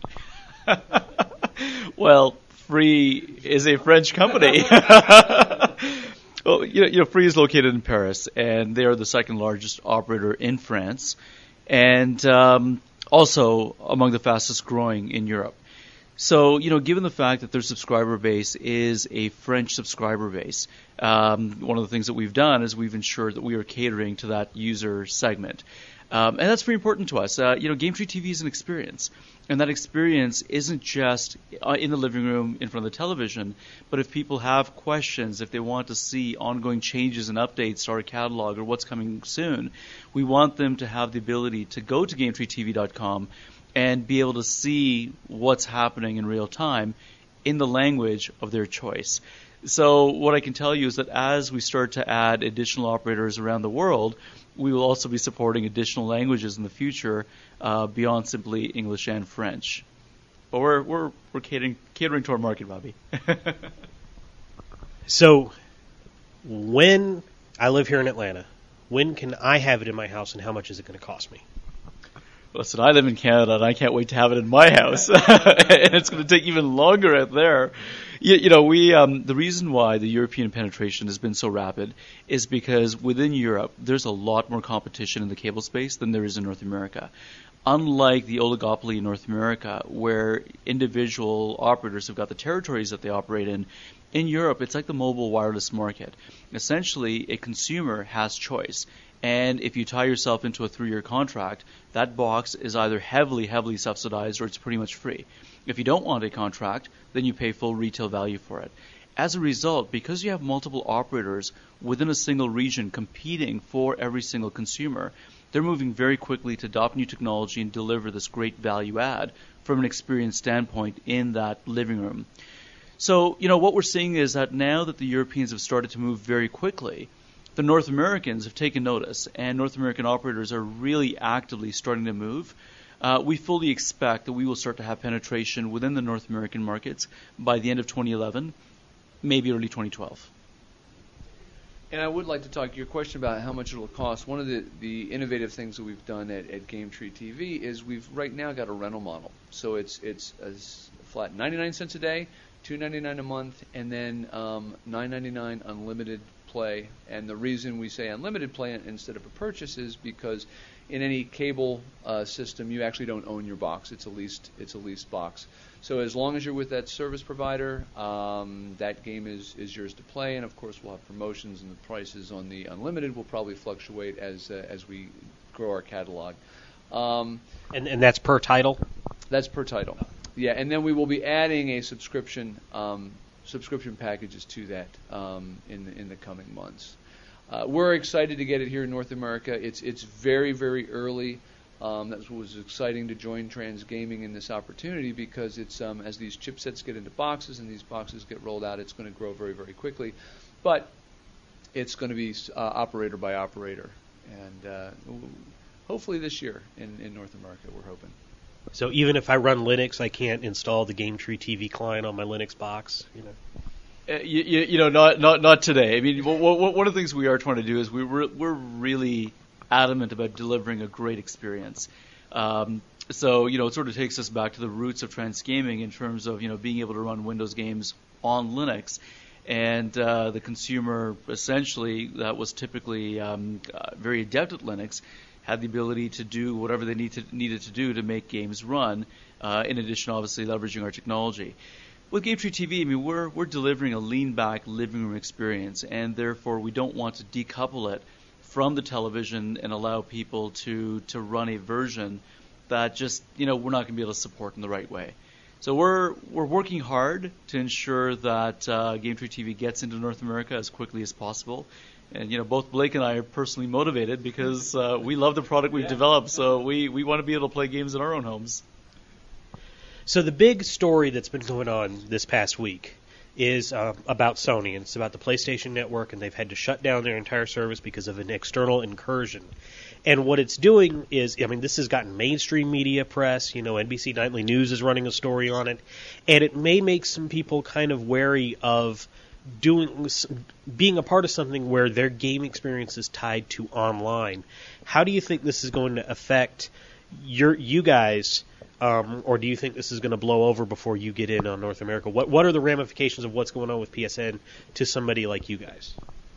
Well, Free is a French company. Well, you know, you know, Free is located in Paris, and they are the second largest operator in France, and um, also among the fastest growing in Europe. So, you know, given the fact that their subscriber base is a French subscriber base, um, one of the things that we've done is we've ensured that we are catering to that user segment. Um, and that's very important to us. Uh, you know, GameTree T V is an experience. And that experience isn't just uh, in the living room in front of the television, but if people have questions, if they want to see ongoing changes and updates to our catalog or what's coming soon, we want them to have the ability to go to game tree T V dot com and be able to see what's happening in real time in the language of their choice. So what I can tell you is that as we start to add additional operators around the world, we will also be supporting additional languages in the future uh, beyond simply English and French. But we're we're we're catering catering to our market, Bobby. So, when I live here in Atlanta, when can I have it in my house, and how much is it going to cost me? Listen, I live in Canada, and I can't wait to have it in my house. And it's going to take even longer out there. You, you know, we um, the reason why the European penetration has been so rapid is because within Europe, there's a lot more competition in the cable space than there is in North America. Unlike the oligopoly in North America, where individual operators have got the territories that they operate in, in Europe, it's like the mobile wireless market. Essentially, a consumer has choice. And if you tie yourself into a three-year contract, that box is either heavily, heavily subsidized or it's pretty much free. If you don't want a contract, then you pay full retail value for it. As a result, because you have multiple operators within a single region competing for every single consumer, they're moving very quickly to adopt new technology and deliver this great value add from an experience standpoint in that living room. So, you know, what we're seeing is that now that the Europeans have started to move very quickly, the North Americans have taken notice, and North American operators are really actively starting to move. Uh, we fully expect that we will start to have penetration within the North American markets by the end of twenty eleven, maybe early twenty twelve. And I would like to talk your question about how much it'll cost. One of the, the innovative things that we've done at, at Game Tree T V is we've right now got a rental model. So it's it's a flat ninety-nine cents a day, two ninety-nine a month, and then um, nine ninety-nine unlimited play. And the reason we say unlimited play instead of a purchase is because in any cable uh, system, you actually don't own your box. It's a leased it's a leased box. So as long as you're with that service provider, um, that game is, is yours to play. And of course, we'll have promotions, and the prices on the unlimited will probably fluctuate as uh, as we grow our catalog. Um, And and that's per title? that's per title. Yeah, and then we will be adding a subscription um, subscription packages to that um, in the, in the coming months. Uh, we're excited to get it here in North America. It's it's very very early. Um, that was exciting to join Trans Gaming in this opportunity because it's um, as these chipsets get into boxes and these boxes get rolled out, it's going to grow very very quickly. But it's going to be uh, operator by operator, and uh, hopefully this year in, in North America, we're hoping. So even if I run Linux, I can't install the Game Tree T V client on my Linux box, you know? Uh, you, you, you know, not not not today. I mean, w- w- one of the things we are trying to do is we we're, we're really adamant about delivering a great experience. Um, so, you know, it sort of takes us back to the roots of Trans Gaming in terms of, you know, being able to run Windows games on Linux. And uh, the consumer, essentially, that was typically um, uh, very adept at Linux, had the ability to do whatever they need to, needed to do to make games run, uh, in addition, obviously, leveraging our technology. With Game Tree T V, I mean, we're we're delivering a lean-back living room experience, and therefore we don't want to decouple it from the television and allow people to, to run a version that just, you know, we're not going to be able to support in the right way. So we're we're working hard to ensure that uh, Game Tree T V gets into North America as quickly as possible. And, you know, both Blake and I are personally motivated because uh, we love the product we've yeah. developed, so we, we want to be able to play games in our own homes. So the big story that's been going on this past week is uh, about Sony, and it's about the PlayStation Network, and they've had to shut down their entire service because of an external incursion. And what it's doing is, I mean, this has gotten mainstream media press. You know, N B C Nightly News is running a story on it, and it may make some people kind of wary of doing, being a part of something where their game experience is tied to online. How do you think this is going to affect your you guys? Um, or do you think this is going to blow over before you get in on North America? What What are the ramifications of what's going on with P S N to somebody like you guys?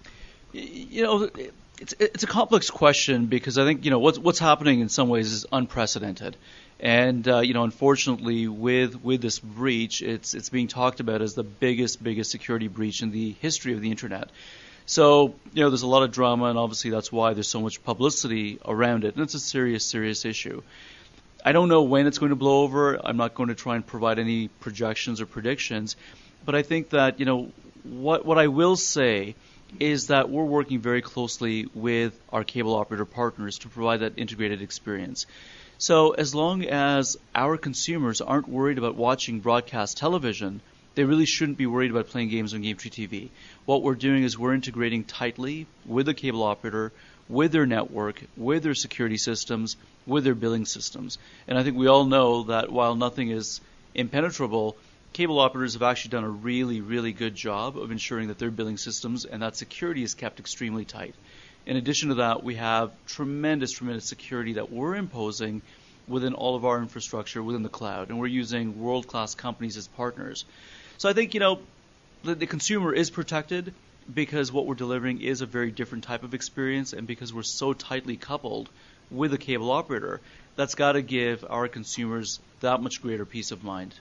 You know, it's it's a complex question because I think, you know, what's what's happening in some ways is unprecedented, and uh, you know, unfortunately, with with this breach, it's it's being talked about as the biggest biggest security breach in the history of the internet. So, you know, there's a lot of drama, and obviously that's why there's so much publicity around it, and it's a serious serious issue. I don't know when it's going to blow over. I'm not going to try and provide any projections or predictions, but I think that, you know, what what I will say is that we're working very closely with our cable operator partners to provide that integrated experience. So as long as our consumers aren't worried about watching broadcast television, they really shouldn't be worried about playing games on Game Tree T V. What we're doing is we're integrating tightly with the cable operator, with their network, with their security systems, with their billing systems. And I think we all know that while nothing is impenetrable, cable operators have actually done a really, really good job of ensuring that their billing systems and that security is kept extremely tight. In addition to that, we have tremendous, tremendous security that we're imposing within all of our infrastructure within the cloud, and we're using world-class companies as partners. So I think, you know, the, the consumer is protected because what we're delivering is a very different type of experience, and because we're so tightly coupled with a cable operator, that's got to give our consumers that much greater peace of mind.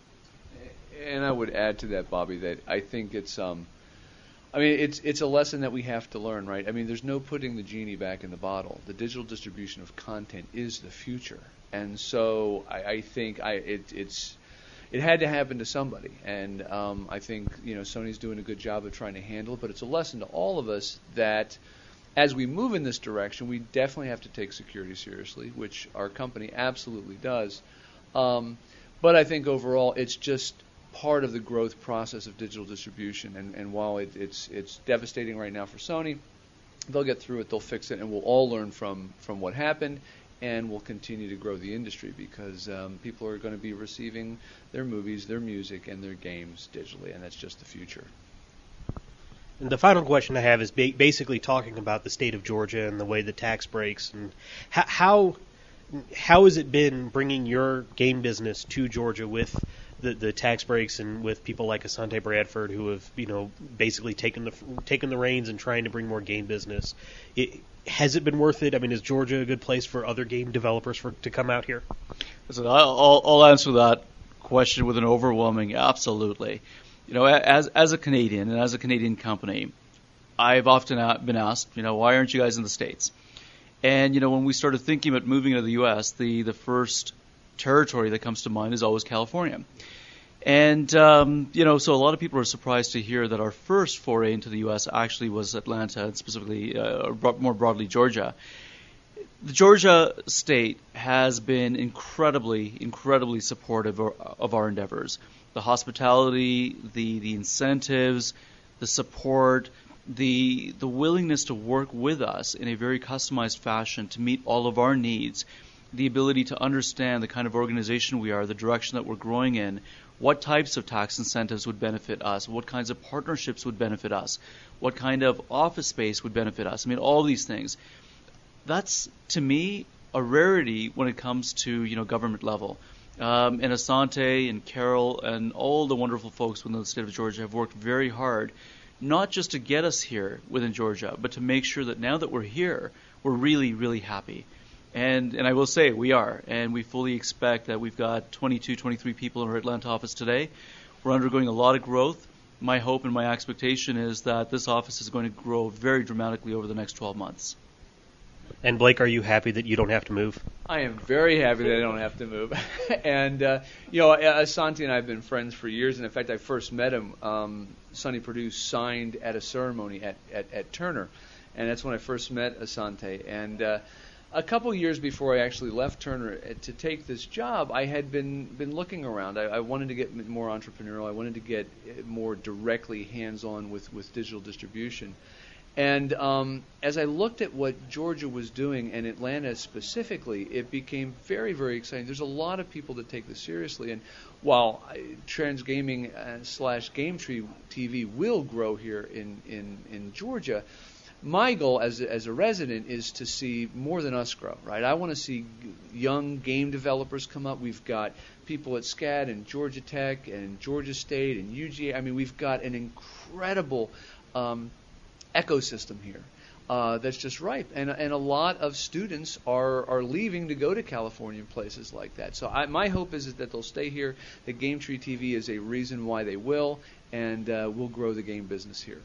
And I would add to that, Bobby, that I think it's, um, I mean, it's it's a lesson that we have to learn, right? I mean, there's no putting the genie back in the bottle. The digital distribution of content is the future, and so I, I think I it, it's. It had to happen to somebody, and um, I think, you know, Sony's doing a good job of trying to handle it, but it's a lesson to all of us that as we move in this direction, we definitely have to take security seriously, which our company absolutely does. Um, but I think overall it's just part of the growth process of digital distribution, and, and while it, it's it's devastating right now for Sony, they'll get through it, they'll fix it, and we'll all learn from, from what happened. And we'll continue to grow the industry because um, people are going to be receiving their movies, their music, and their games digitally, and that's just the future. And the final question I have is ba- basically talking about the state of Georgia and the way the tax breaks and how, how how has it been bringing your game business to Georgia with the, the tax breaks and with people like Asante Bradford who have, you know, basically taken the taken the reins and trying to bring more game business. It, has it been worth it? I mean, is Georgia a good place for other game developers for to come out here? So I'll, I'll answer that question with an overwhelming absolutely. You know, as as a Canadian and as a Canadian company, I've often been asked, you know, why aren't you guys in the States? And, you know, when we started thinking about moving into the U S, the, the first territory that comes to mind is always California. And, um, you know, so a lot of people are surprised to hear that our first foray into the U S actually was Atlanta, and specifically, uh, more broadly, Georgia. The Georgia state has been incredibly, incredibly supportive of, of our endeavors. The hospitality, the, the incentives, the support, the the willingness to work with us in a very customized fashion to meet all of our needs, the ability to understand the kind of organization we are, the direction that we're growing in, what types of tax incentives would benefit us, what kinds of partnerships would benefit us, what kind of office space would benefit us. I mean, all these things. That's, to me, a rarity when it comes to, you know, government level. Um, and Asante and Carol and all the wonderful folks within the state of Georgia have worked very hard, not just to get us here within Georgia, but to make sure that now that we're here, we're really, really happy. And and I will say we are, and we fully expect that we've got twenty-two, twenty-three people in our Atlanta office today. We're undergoing a lot of growth. My hope and my expectation is that this office is going to grow very dramatically over the next twelve months. And Blake, are you happy that you don't have to move? I am very happy that I don't have to move. and, uh, you know, Asante and I have been friends for years. And, in fact, I first met him. Um, Sonny Perdue signed at a ceremony at, at, at Turner. And that's when I first met Asante. And uh, a couple years before I actually left Turner to take this job, I had been, been looking around. I, I wanted to get more entrepreneurial. I wanted to get more directly hands-on with, with digital distribution. And um, as I looked at what Georgia was doing, and Atlanta specifically, it became very, very exciting. There's a lot of people that take this seriously. And while Trans Gaming uh, slash Game Tree T V will grow here in, in, in Georgia, my goal as a, as a resident is to see more than us grow, right? I want to see young game developers come up. We've got people at SCAD and Georgia Tech and Georgia State and U G A. I mean, we've got an incredible um, ecosystem here uh, that's just ripe, and and a lot of students are are leaving to go to California and places like that. So I, my hope is, is that they'll stay here. The Game Tree T V is a reason why they will, and uh, we'll grow the game business here.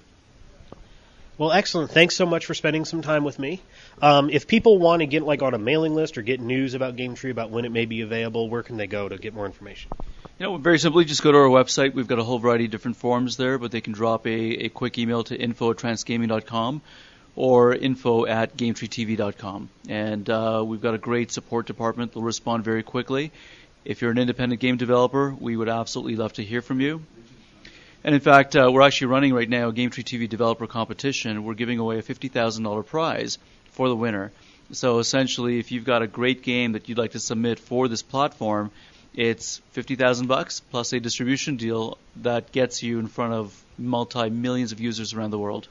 Well, excellent. Thanks so much for spending some time with me. Um, if people want to get like on a mailing list or get news about Game Tree, about when it may be available, where can they go to get more information? You know, very simply, just go to our website. We've got a whole variety of different forms there, but they can drop a, a quick email to info at transgaming dot com or info at game tree t v dot com. And uh, we've got a great support department. They'll respond very quickly. If you're an independent game developer, we would absolutely love to hear from you. And in fact, uh, we're actually running right now a Game Tree T V developer competition. We're giving away a fifty thousand dollars prize for the winner. So essentially, if you've got a great game that you'd like to submit for this platform, it's fifty thousand bucks plus a distribution deal that gets you in front of multi-millions of users around the world.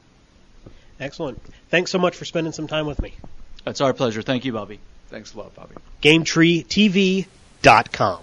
Excellent. Thanks so much for spending some time with me. It's our pleasure. Thank you, Bobby. Thanks a lot, Bobby. game tree t v dot com.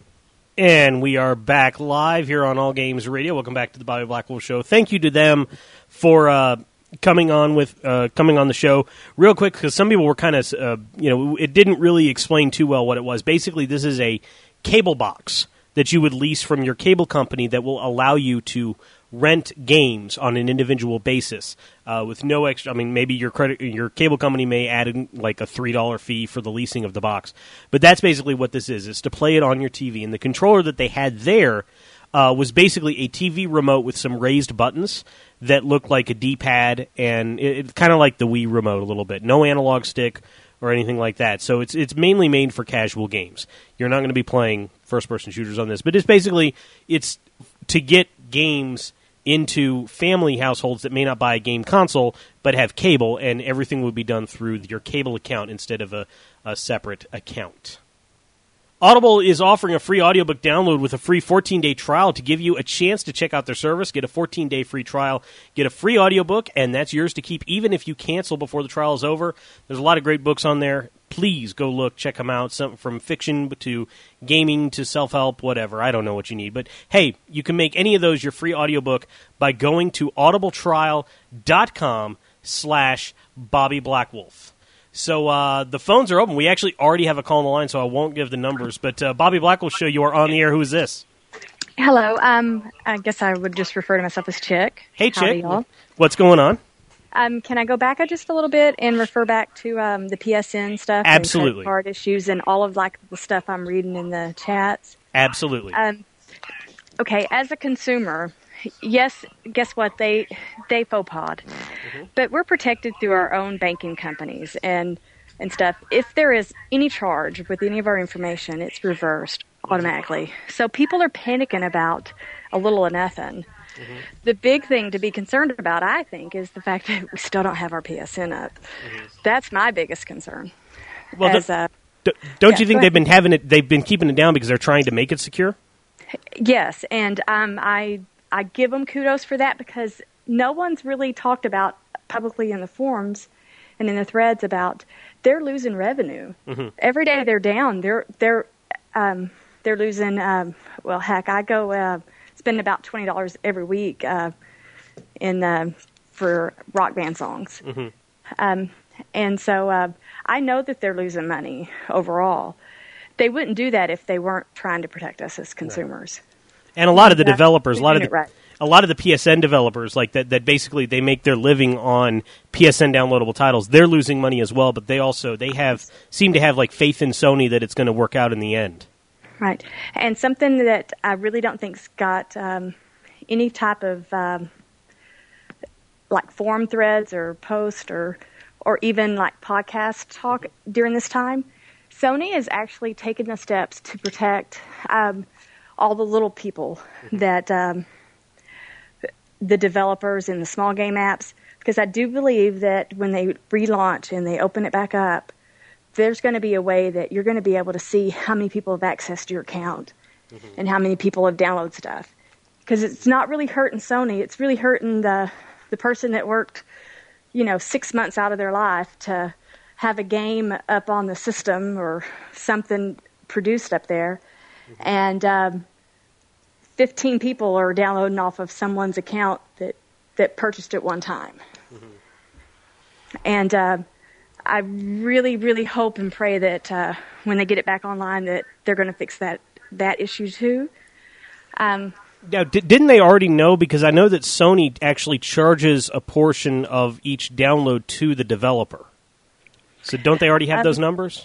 And we are back live here on All Games Radio. Welcome back to the Bobby Blackwolf Show. Thank you to them for uh, coming on with uh, coming on the show real quick, because some people were kind of, uh, you know, it didn't really explain too well what it was. Basically, this is a cable box that you would lease from your cable company that will allow you to rent games on an individual basis uh, with no extra. I mean, maybe your credit, your cable company may add in like a three dollar fee for the leasing of the box, but that's basically what this is. It's to play it on your T V, and the controller that they had there uh, was basically a T V remote with some raised buttons that looked like a D-pad, and it, it's kind of like the Wii remote a little bit. No analog stick or anything like that. So it's it's mainly made for casual games. You're not going to be playing first-person shooters on this, but it's basically it's to get games into family households that may not buy a game console but have cable, and everything would be done through your cable account instead of a, a separate account. Audible is offering a free audiobook download with a free fourteen-day trial to give you a chance to check out their service, get a fourteen-day free trial, get a free audiobook, and that's yours to keep even if you cancel before the trial is over. There's a lot of great books on there. Please go look, check them out, some, from fiction to gaming to self-help, whatever. I don't know what you need. But, hey, you can make any of those your free audiobook by going to audibletrial.com slash Bobby Blackwolf. So uh, the phones are open. We actually already have a call on the line, so I won't give the numbers. But uh, Bobby Blackwolf Show, you are on the air. Who is this? Hello. Um, I guess I would just refer to myself as Chick. Hey, Howdy, Chick. y'all. What's going on? Um, can I go back just a little bit and refer back to um, the P S N stuff? Absolutely. And credit card issues and all of like the stuff I'm reading in the chats? Absolutely. Um, okay, as a consumer, yes, guess what? They they faux pod. Mm-hmm. But we're protected through our own banking companies and, and stuff. If there is any charge with any of our information, it's reversed automatically. So people are panicking about a little of nothing. Mm-hmm. The big thing to be concerned about, I think, is the fact that we still don't have our P S N up. Mm-hmm. That's my biggest concern. Well, As, the, uh, d- don't yeah, you think they've been having it? They've been keeping it down because they're trying to make it secure? Yes, and um, I I give them kudos for that because no one's really talked about publicly in the forums and in the threads about they're losing revenue. Mm-hmm. Every day they're down. They're they're um, they're losing. Um, well, heck, I go. Uh, spend about twenty dollars every week uh, in uh, for rock band songs. Mm-hmm. Um, and so uh, I know that they're losing money overall. They wouldn't do that if they weren't trying to protect us as consumers. Right. And a lot of the yeah, developers, a lot of the, right. a lot of the P S N developers, like that, that basically they make their living on P S N downloadable titles. They're losing money as well, but they also they have seem to have like faith in Sony that it's going to work out in the end. Right. And something that I really don't think's got um, any type of um, like forum threads or post or or even like podcast talk during this time, Sony has actually taken the steps to protect um, all the little people that um, the developers and the small game apps, because I do believe that when they relaunch and they open it back up, there's going to be a way that you're going to be able to see how many people have accessed your account mm-hmm. and how many people have downloaded stuff. Because it's not really hurting Sony. It's really hurting the the person that worked, you know, six months out of their life to have a game up on the system or something produced up there. Mm-hmm. And um, fifteen people are downloading off of someone's account that, that purchased it one time. Mm-hmm. And... Uh, I really, really hope and pray that uh, when they get it back online that they're going to fix that, that issue too. Um, now, d- didn't they already know? Because I know that Sony actually charges a portion of each download to the developer. So don't they already have um, those numbers?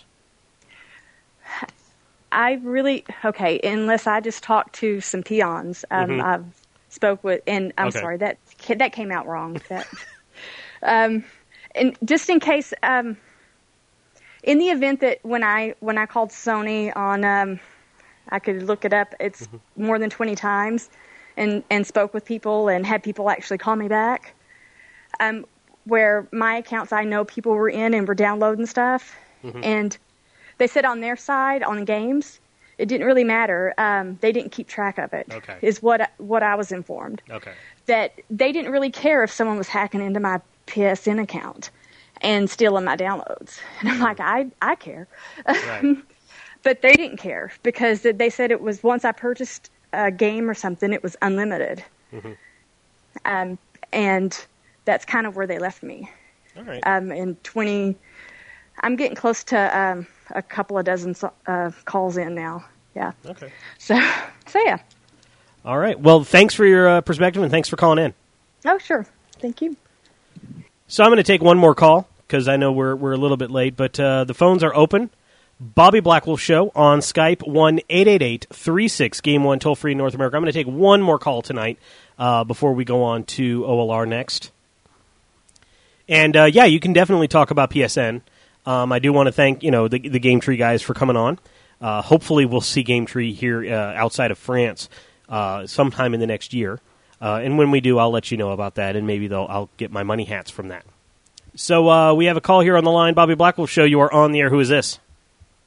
I really, okay, unless I just talked to some peons. Um, mm-hmm. I've spoke with, and I'm okay. sorry, that that came out wrong. That. um, And just in case, um, in the event that when I when I called Sony on, um, I could look it up. It's mm-hmm. more than twenty times, and, and spoke with people and had people actually call me back. Um, where my accounts, I know people were in and were downloading stuff, mm-hmm. and they said on their side on games, it didn't really matter. Um, they didn't keep track of it. Okay. Is what what I was informed. Okay. That they didn't really care if someone was hacking into my P S N account and stealing my downloads. And I'm like, I I care. Right. But they didn't care because they said it was once I purchased a game or something, it was unlimited. Mm-hmm. Um, and that's kind of where they left me. All right. Um, in twenty, I'm getting close to um, a couple of dozen uh, calls in now. Yeah. Okay. So, so yeah. All right. Well, thanks for your uh, perspective and thanks for calling in. Oh, sure. Thank you. So I'm going to take one more call because I know we're we're a little bit late, but uh, the phones are open. Bobby Blackwolf Show on Skype, one eight eight eight three six game one, toll free in North America. I'm going to take one more call tonight uh, before we go on to O L R next. And, uh, yeah, you can definitely talk about P S N. Um, I do want to thank, you know, the, the Game Tree guys for coming on. Uh, hopefully we'll see Game Tree here uh, outside of France uh, sometime in the next year. Uh, and when we do, I'll let you know about that, and maybe they'll, I'll get my money hats from that. So uh, we have a call here on the line. Bobby Blackwolf Show, you are on the air. Who is this?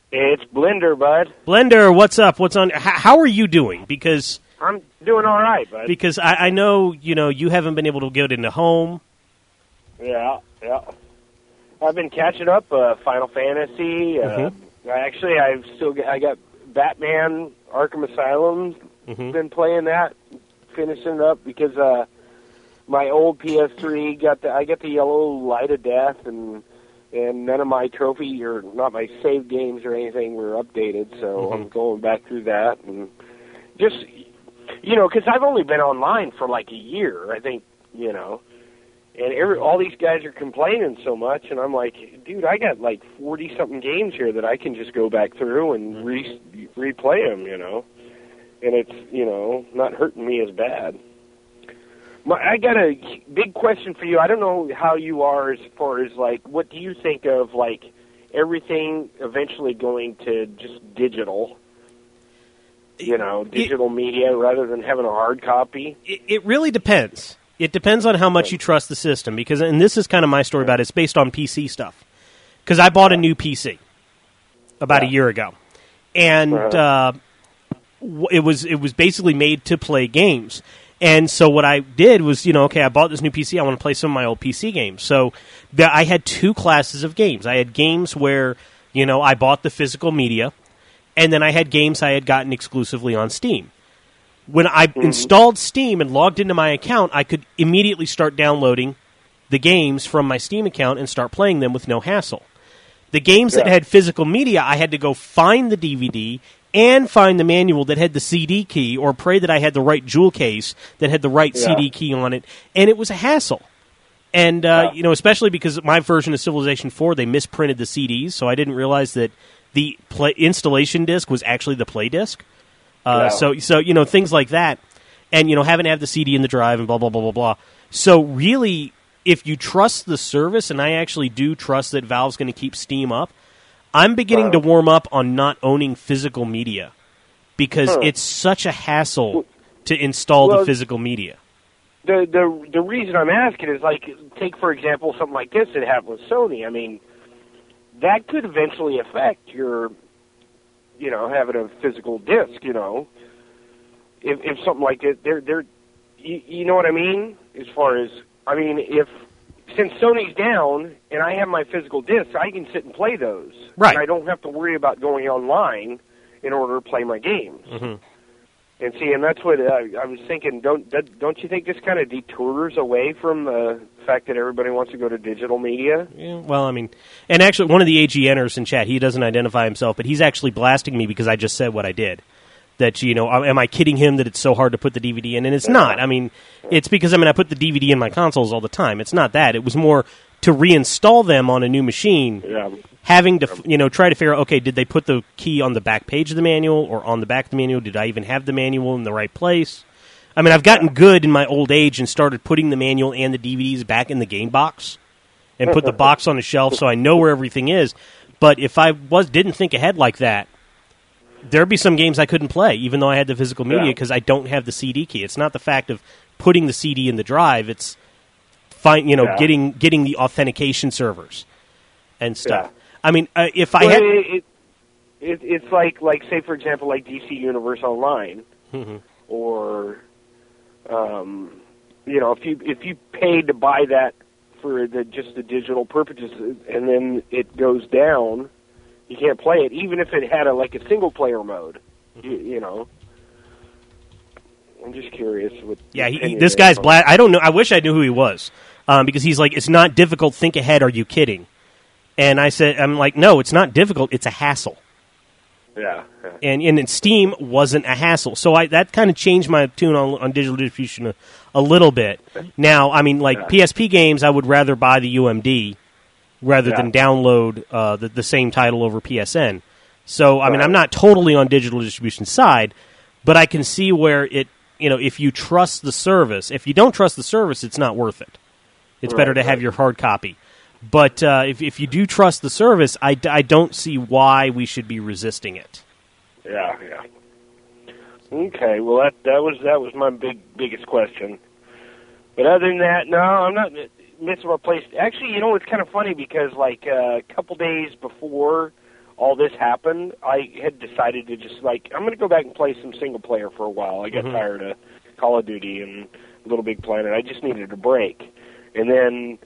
It's Blender, bud. Blender, what's up? What's on? H- how are you doing? Because I'm doing all right, bud. because I, I know you know you haven't been able to get into home. Yeah, yeah. I've been catching up. Uh, Final Fantasy. Uh, Mm-hmm. I actually, I've still got, I got Batman: Arkham Asylum. Mm-hmm. Been playing that, finishing it up because uh, my old P S three got the I got the yellow light of death, and and none of my trophy or not my save games or anything were updated. So Mm-hmm. I'm going back through that and just you know because I've only been online for like a year. I think you know. And every, all these guys are complaining so much, and I'm like, dude, I got like forty-something games here that I can just go back through and re- replay them, you know. And it's, you know, not hurting me as bad. My, I got a big question for you. I don't know how you are as far as, like, what do you think of, like, everything eventually going to just digital? You know, digital it, media rather than having a hard copy? It, it really depends. It depends on how much you trust the system, because, and this is kind of my story about it, it's based on P C stuff. Because I bought a new P C about yeah. a year ago, and uh, it was it was basically made to play games. And so what I did was, you know, okay, I bought this new P C, I want to play some of my old P C games. So the, I had two classes of games. I had games where, you know, I bought the physical media, and then I had games I had gotten exclusively on Steam. When I mm-hmm. installed Steam and logged into my account, I could immediately start downloading the games from my Steam account and start playing them with no hassle. The games yeah. that had physical media, I had to go find the D V D and find the manual that had the C D key, or pray that I had the right jewel case that had the right yeah. C D key on it, and it was a hassle. And, uh, yeah. you know, especially because my version of Civilization four, they misprinted the C Ds, so I didn't realize that the play- installation disc was actually the play disc. Uh, yeah. So, so you know, things like that, and, you know, having to have the C D in the drive and blah, blah, blah, blah, blah. So, really, if you trust the service, and I actually do trust that Valve's going to keep Steam up, I'm beginning uh, to warm up on not owning physical media, because huh. it's such a hassle to install well, the physical media. The, the, the reason I'm asking is, like, take, for example, something like this that happened with Sony. I mean, that could eventually affect your... you know, having a physical disc, you know, if if something like that, they're, they're, you, you know what I mean? As far as, I mean, if, since Sony's down and I have my physical disc, I can sit and play those. Right. And I don't have to worry about going online in order to play my games. Mm-hmm. And see, and that's what I, I was thinking, don't that, don't you think this kind of detours away from the fact that everybody wants to go to digital media? Yeah, well, I mean, and actually one of the A G Ners in chat, he doesn't identify himself, but he's actually blasting me because I just said what I did. That, you know, am I kidding him that it's so hard to put the D V D in? And it's yeah. not. I mean, it's because, I mean, I put the D V D in my consoles all the time. It's not that. It was more to reinstall them on a new machine, yeah. having to, you know, try to figure out, okay, did they put the key on the back page of the manual or on the back of the manual? Did I even have the manual in the right place? I mean, I've gotten good in my old age and started putting the manual and the D V Ds back in the game box and put the box on the shelf so I know where everything is. But if I was didn't think ahead like that, there'd be some games I couldn't play, even though I had the physical media, because yeah. I don't have the C D key. It's not the fact of putting the C D in the drive. It's find you know yeah. getting getting the authentication servers and stuff. Yeah. I mean, uh, if well, I had, it, it, it, it's like like say for example like D C Universe Online, mm-hmm. or um, you know if you if you paid to buy that for the just the digital purposes, and then it goes down. You can't play it, even if it had a like a single player mode. You, you know, I'm just curious. What yeah, he, this guy's black. I don't know. I wish I knew who he was, um, because he's like, it's not difficult. Think ahead. Are you kidding? And I said, I'm like, no, it's not difficult. It's a hassle. Yeah. yeah. And and Steam wasn't a hassle, so I that kind of changed my tune on on digital distribution a, a little bit. Now, I mean, like yeah. P S P games, I would rather buy the U M D. Rather yeah. than download uh, the, the same title over P S N. So, I right. mean, I'm not totally on digital distribution side, but I can see where it, you know, if you trust the service, if you don't trust the service, it's not worth it. It's right, better to right. have your hard copy. But uh, if, if you do trust the service, I, I don't see why we should be resisting it. Yeah, yeah. Okay, well, that that was that was my big biggest question. But other than that, no, I'm not... Missing my place. Actually, you know, it's kind of funny because, like, uh, a couple days before all this happened, I had decided to just, like, I'm going to go back and play some single player for a while. I got Mm-hmm. tired of Call of Duty and Little Big Planet. I just needed a break. And then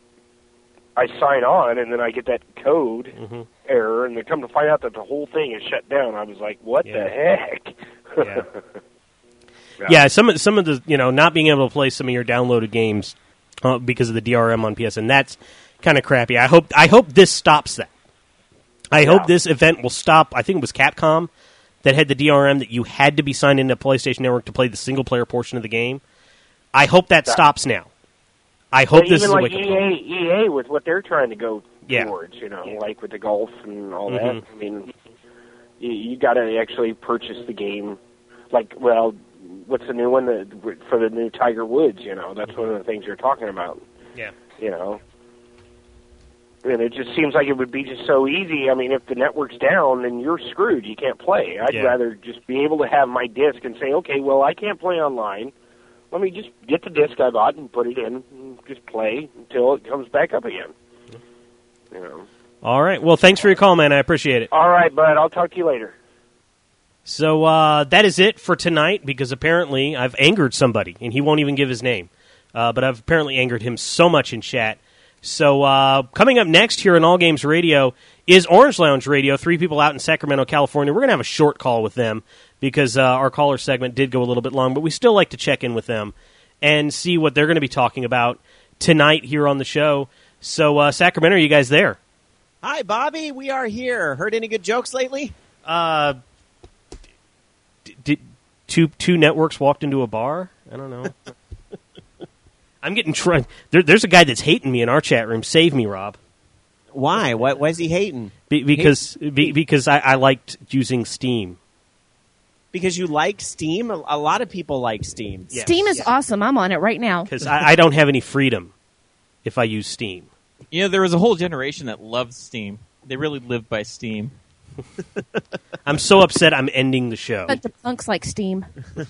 I sign on, and then I get that code Mm-hmm. error, and they come to find out that the whole thing is shut down. I was like, what Yeah. the heck? Yeah. Yeah, some of some of the you know not being able to play some of your downloaded games uh, because of the D R M on P S N, that's kind of crappy. I hope I hope this stops that. I Yeah. hope this event will stop. I think it was Capcom that had the D R M that you had to be signed into PlayStation Network to play the single player portion of the game. I hope that Yeah. stops now. I hope But this even is a like wake-up E call. A, E A with what they're trying to go Yeah. towards, you know, like with the golf and all Mhm. that. I mean, you, you got to actually purchase the game. Like, well, what's the new one that, for the new Tiger Woods? You know, that's one of the things you're talking about. Yeah. You know, and it just seems like it would be just so easy. I mean, if the network's down, then you're screwed. You can't play. I'd Yeah. rather just be able to have my disc and say, okay, well, I can't play online. Let me just get the disc I bought and put it in and just play until it comes back up again. You know. All right. Well, thanks for your call, man. I appreciate it. All right, bud. I'll talk to you later. So uh, that is it for tonight because apparently I've angered somebody, and he won't even give his name. Uh, but I've apparently angered him so much in chat. So uh, coming up next here on All Games Radio is Orange Lounge Radio, three people out in Sacramento, California. We're going to have a short call with them because uh, our caller segment did go a little bit long, but we still like to check in with them and see what they're going to be talking about tonight here on the show. So uh, Sacramento, are you guys there? Hi, Bobby. We are here. Heard any good jokes lately? Uh, d- did two two networks walked into a bar? I don't know. I'm getting tried. There, there's a guy that's hating me in our chat room. Save me, Rob. Why? What? Why is he hating? Be, because be, because I, I liked using Steam. Because you like Steam? A, a lot of people like Steam. Yes. Steam is awesome. I'm on it right now. Because I, I don't have any freedom if I use Steam. You know, there was a whole generation that loved Steam. They really lived by Steam. I'm so upset I'm ending the show. But the punks like Steam.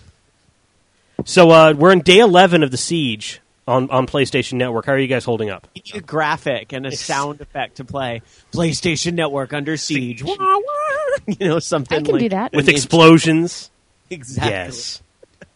So uh, we're in day eleven of the siege on, on PlayStation Network. How are you guys holding up? You need a graphic and a sound effect to play PlayStation Network Under Siege. Wah, wah. You know, something I can like do that. With explosions? Exactly. Yes.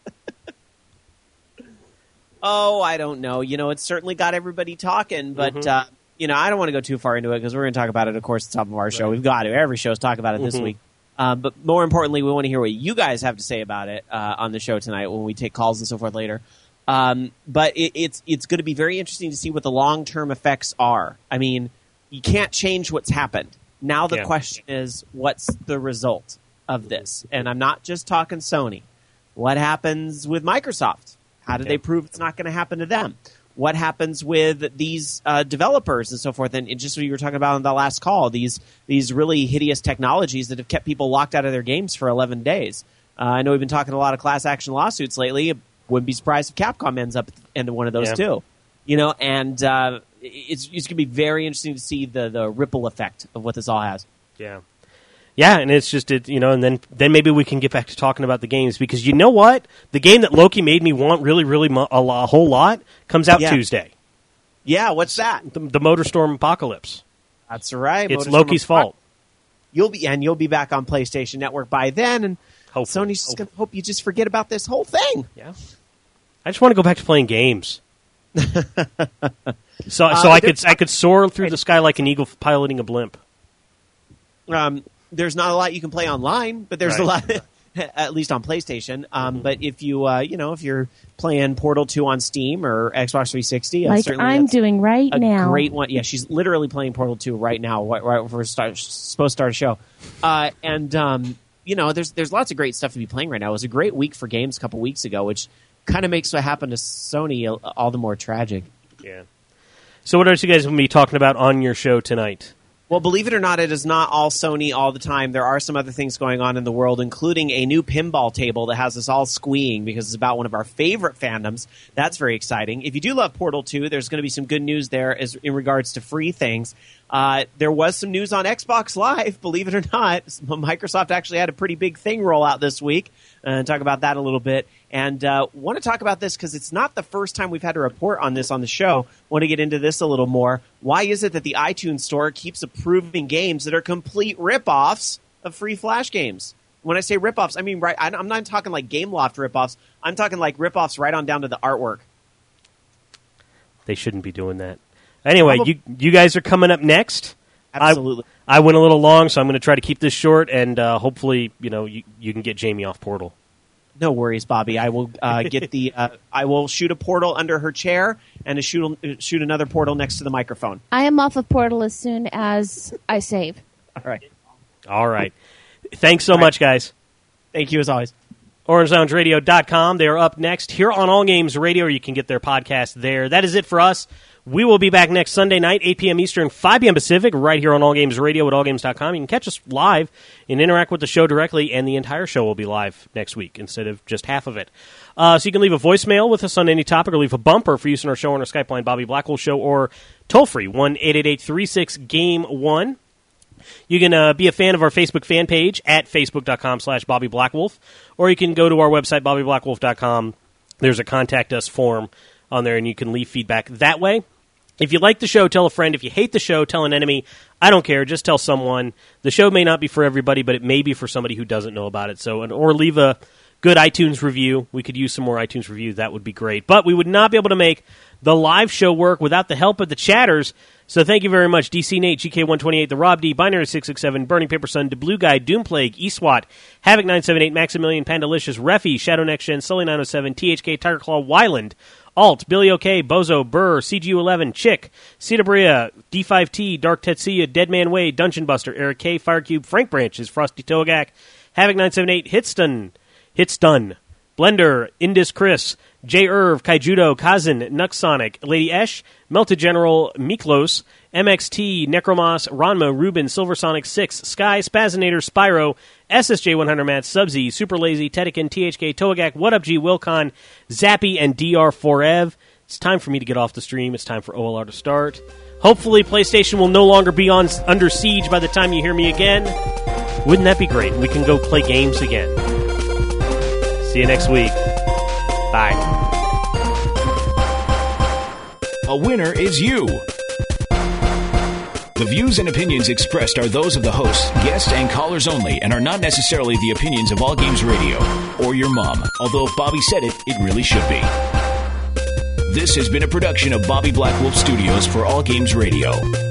Oh, I don't know. You know, it's certainly got everybody talking, but, Mhm. uh, you know, I don't want to go too far into it because we're going to talk about it, of course, at the top of our show. We've got to. Every show's talk about it this Mhm. week. Um, but more importantly, we want to hear what you guys have to say about it uh, on the show tonight when we take calls and so forth later. Um, but it, it's it's going to be very interesting to see what the long-term effects are. I mean, you can't change what's happened. Now the Yeah. question is, what's the result of this? And I'm not just talking Sony. What happens with Microsoft? How do Yeah. they prove it's not going to happen to them? What happens with these uh, developers and so forth? And it just what you were talking about on the last call, these these really hideous technologies that have kept people locked out of their games for eleven days. Uh, I know we've been talking a lot of class action lawsuits lately. Wouldn't be surprised if Capcom ends up into one of those Yeah. too. You know, and uh, it's it's going to be very interesting to see the the ripple effect of what this all has. Yeah. Yeah, and it's just, it, you know, and then, then maybe we can get back to talking about the games because you know what? The game that Loki made me want really, really mo- a, lo- a whole lot comes out Yeah. Tuesday. Yeah, what's that? The, the MotorStorm Apocalypse. That's right. It's Motorstorm Loki's Apocalypse. fault. You'll be and you'll be back on PlayStation Network by then, and Hopefully. Sony's just going to hope you just forget about this whole thing. Yeah. I just want to go back to playing games. so so Uh, I there's- could I could soar through the sky like an eagle piloting a blimp. Um, there's not a lot you can play online, but there's a Right. lot, at least on PlayStation. Um, But if you, uh, you know, if you're playing Portal two on Steam or Xbox three sixty, uh, Like certainly I'm that's doing right a now. great one. Yeah, she's literally playing Portal two right now, right, right before we're start, supposed to start a show. Uh, and um, you know, there's there's lots of great stuff to be playing right now. It was a great week for games a couple weeks ago, which kind of makes what happened to Sony all the more tragic. Yeah. So what else you guys going to be talking about on your show tonight? Well, believe it or not, it is not all Sony all the time. There are some other things going on in the world, including a new pinball table that has us all squeeing because it's about one of our favorite fandoms. That's very exciting. If you do love Portal two, there's going to be some good news there as in regards to free things. Uh, there was some news on Xbox Live, believe it or not. Microsoft actually had a pretty big thing roll out this week, and talk about that a little bit. And uh, want to talk about this because it's not the first time we've had a report on this on the show. Want to get into this a little more. Why is it that the iTunes Store keeps approving games that are complete ripoffs of free Flash games? When I say ripoffs, I mean right. I'm not talking like GameLoft ripoffs. I'm talking like ripoffs right on down to the artwork. They shouldn't be doing that. Anyway, you you guys are coming up next. Absolutely. I, I went a little long, so I'm going to try to keep this short, and uh, hopefully, you know, you, you can get Jamie off Portal. No worries, Bobby. I will uh, get the. Uh, I will shoot a portal under her chair and a shoot shoot another portal next to the microphone. I am off of Portal as soon as I save. All right. All right. Thanks so All much, right. guys. Thank you as always. Orange Lounge Radio dot com. They are up next here on All Games Radio. You can get their podcast there. That is it for us. We will be back next Sunday night, eight p.m. Eastern, five p.m. Pacific, right here on All Games Radio at all games dot com. You can catch us live and interact with the show directly, and the entire show will be live next week instead of just half of it. Uh, so you can leave a voicemail with us on any topic or leave a bumper for use in our show on our Skype line, Bobby Blackwell Show, or toll-free, one eight eight eight, three six, game one. You can uh, be a fan of our Facebook fan page at facebook dot com slash Bobby Blackwolf, or you can go to our website, Bobby Blackwolf dot com. There's a Contact Us form on there, and you can leave feedback that way. If you like the show, tell a friend. If you hate the show, tell an enemy. I don't care. Just tell someone. The show may not be for everybody, but it may be for somebody who doesn't know about it. So, or leave a good iTunes review. We could use some more iTunes reviews. That would be great. But we would not be able to make the live show work without the help of the chatters. So thank you very much, D C Nate, G K one twenty-eight, The Rob D, Binary six six seven, Burning Paper Sun, Blue Guy, Doomplague, eSWAT, Havoc nine seven eight, Maximilian, Pandalicious, Refi, Shadow Next Gen, Sully nine oh seven, T H K, Tiger Claw, Wyland, Alt, Billy OK, Bozo, Burr, C G U eleven, Chick, Cedar Bria, D five T, Dark Tetsuya, Deadman Way, Dungeon Buster, Eric K, Firecube, Frank Branches, Frosty Togak, Havoc nine seven eight, Hitstun, Hitstun, Blender, Indus Chris, J. Irv, Kaijudo, Kazan, Nuxsonic, Lady Esh, Melted General, Miklos, M X T, Necromos, Ranma, Ruben, Silversonic six, Sky, Spazinator, Spyro, S S J one hundred Matt, Subsy, Super Lazy, Tedekin, T H K, Toagak, What Up G, Wilcon, Zappy, and D R four Ev. It's time for me to get off the stream. It's time for O L R to start. Hopefully PlayStation will no longer be on under siege by the time you hear me again. Wouldn't that be great? We can go play games again. See you next week. Bye. A winner is you. The views and opinions expressed are those of the hosts, guests, and callers only, and are not necessarily the opinions of All Games Radio or your mom. Although if Bobby said it, it really should be. This has been a production of Bobby Blackwolf Studios for All Games Radio.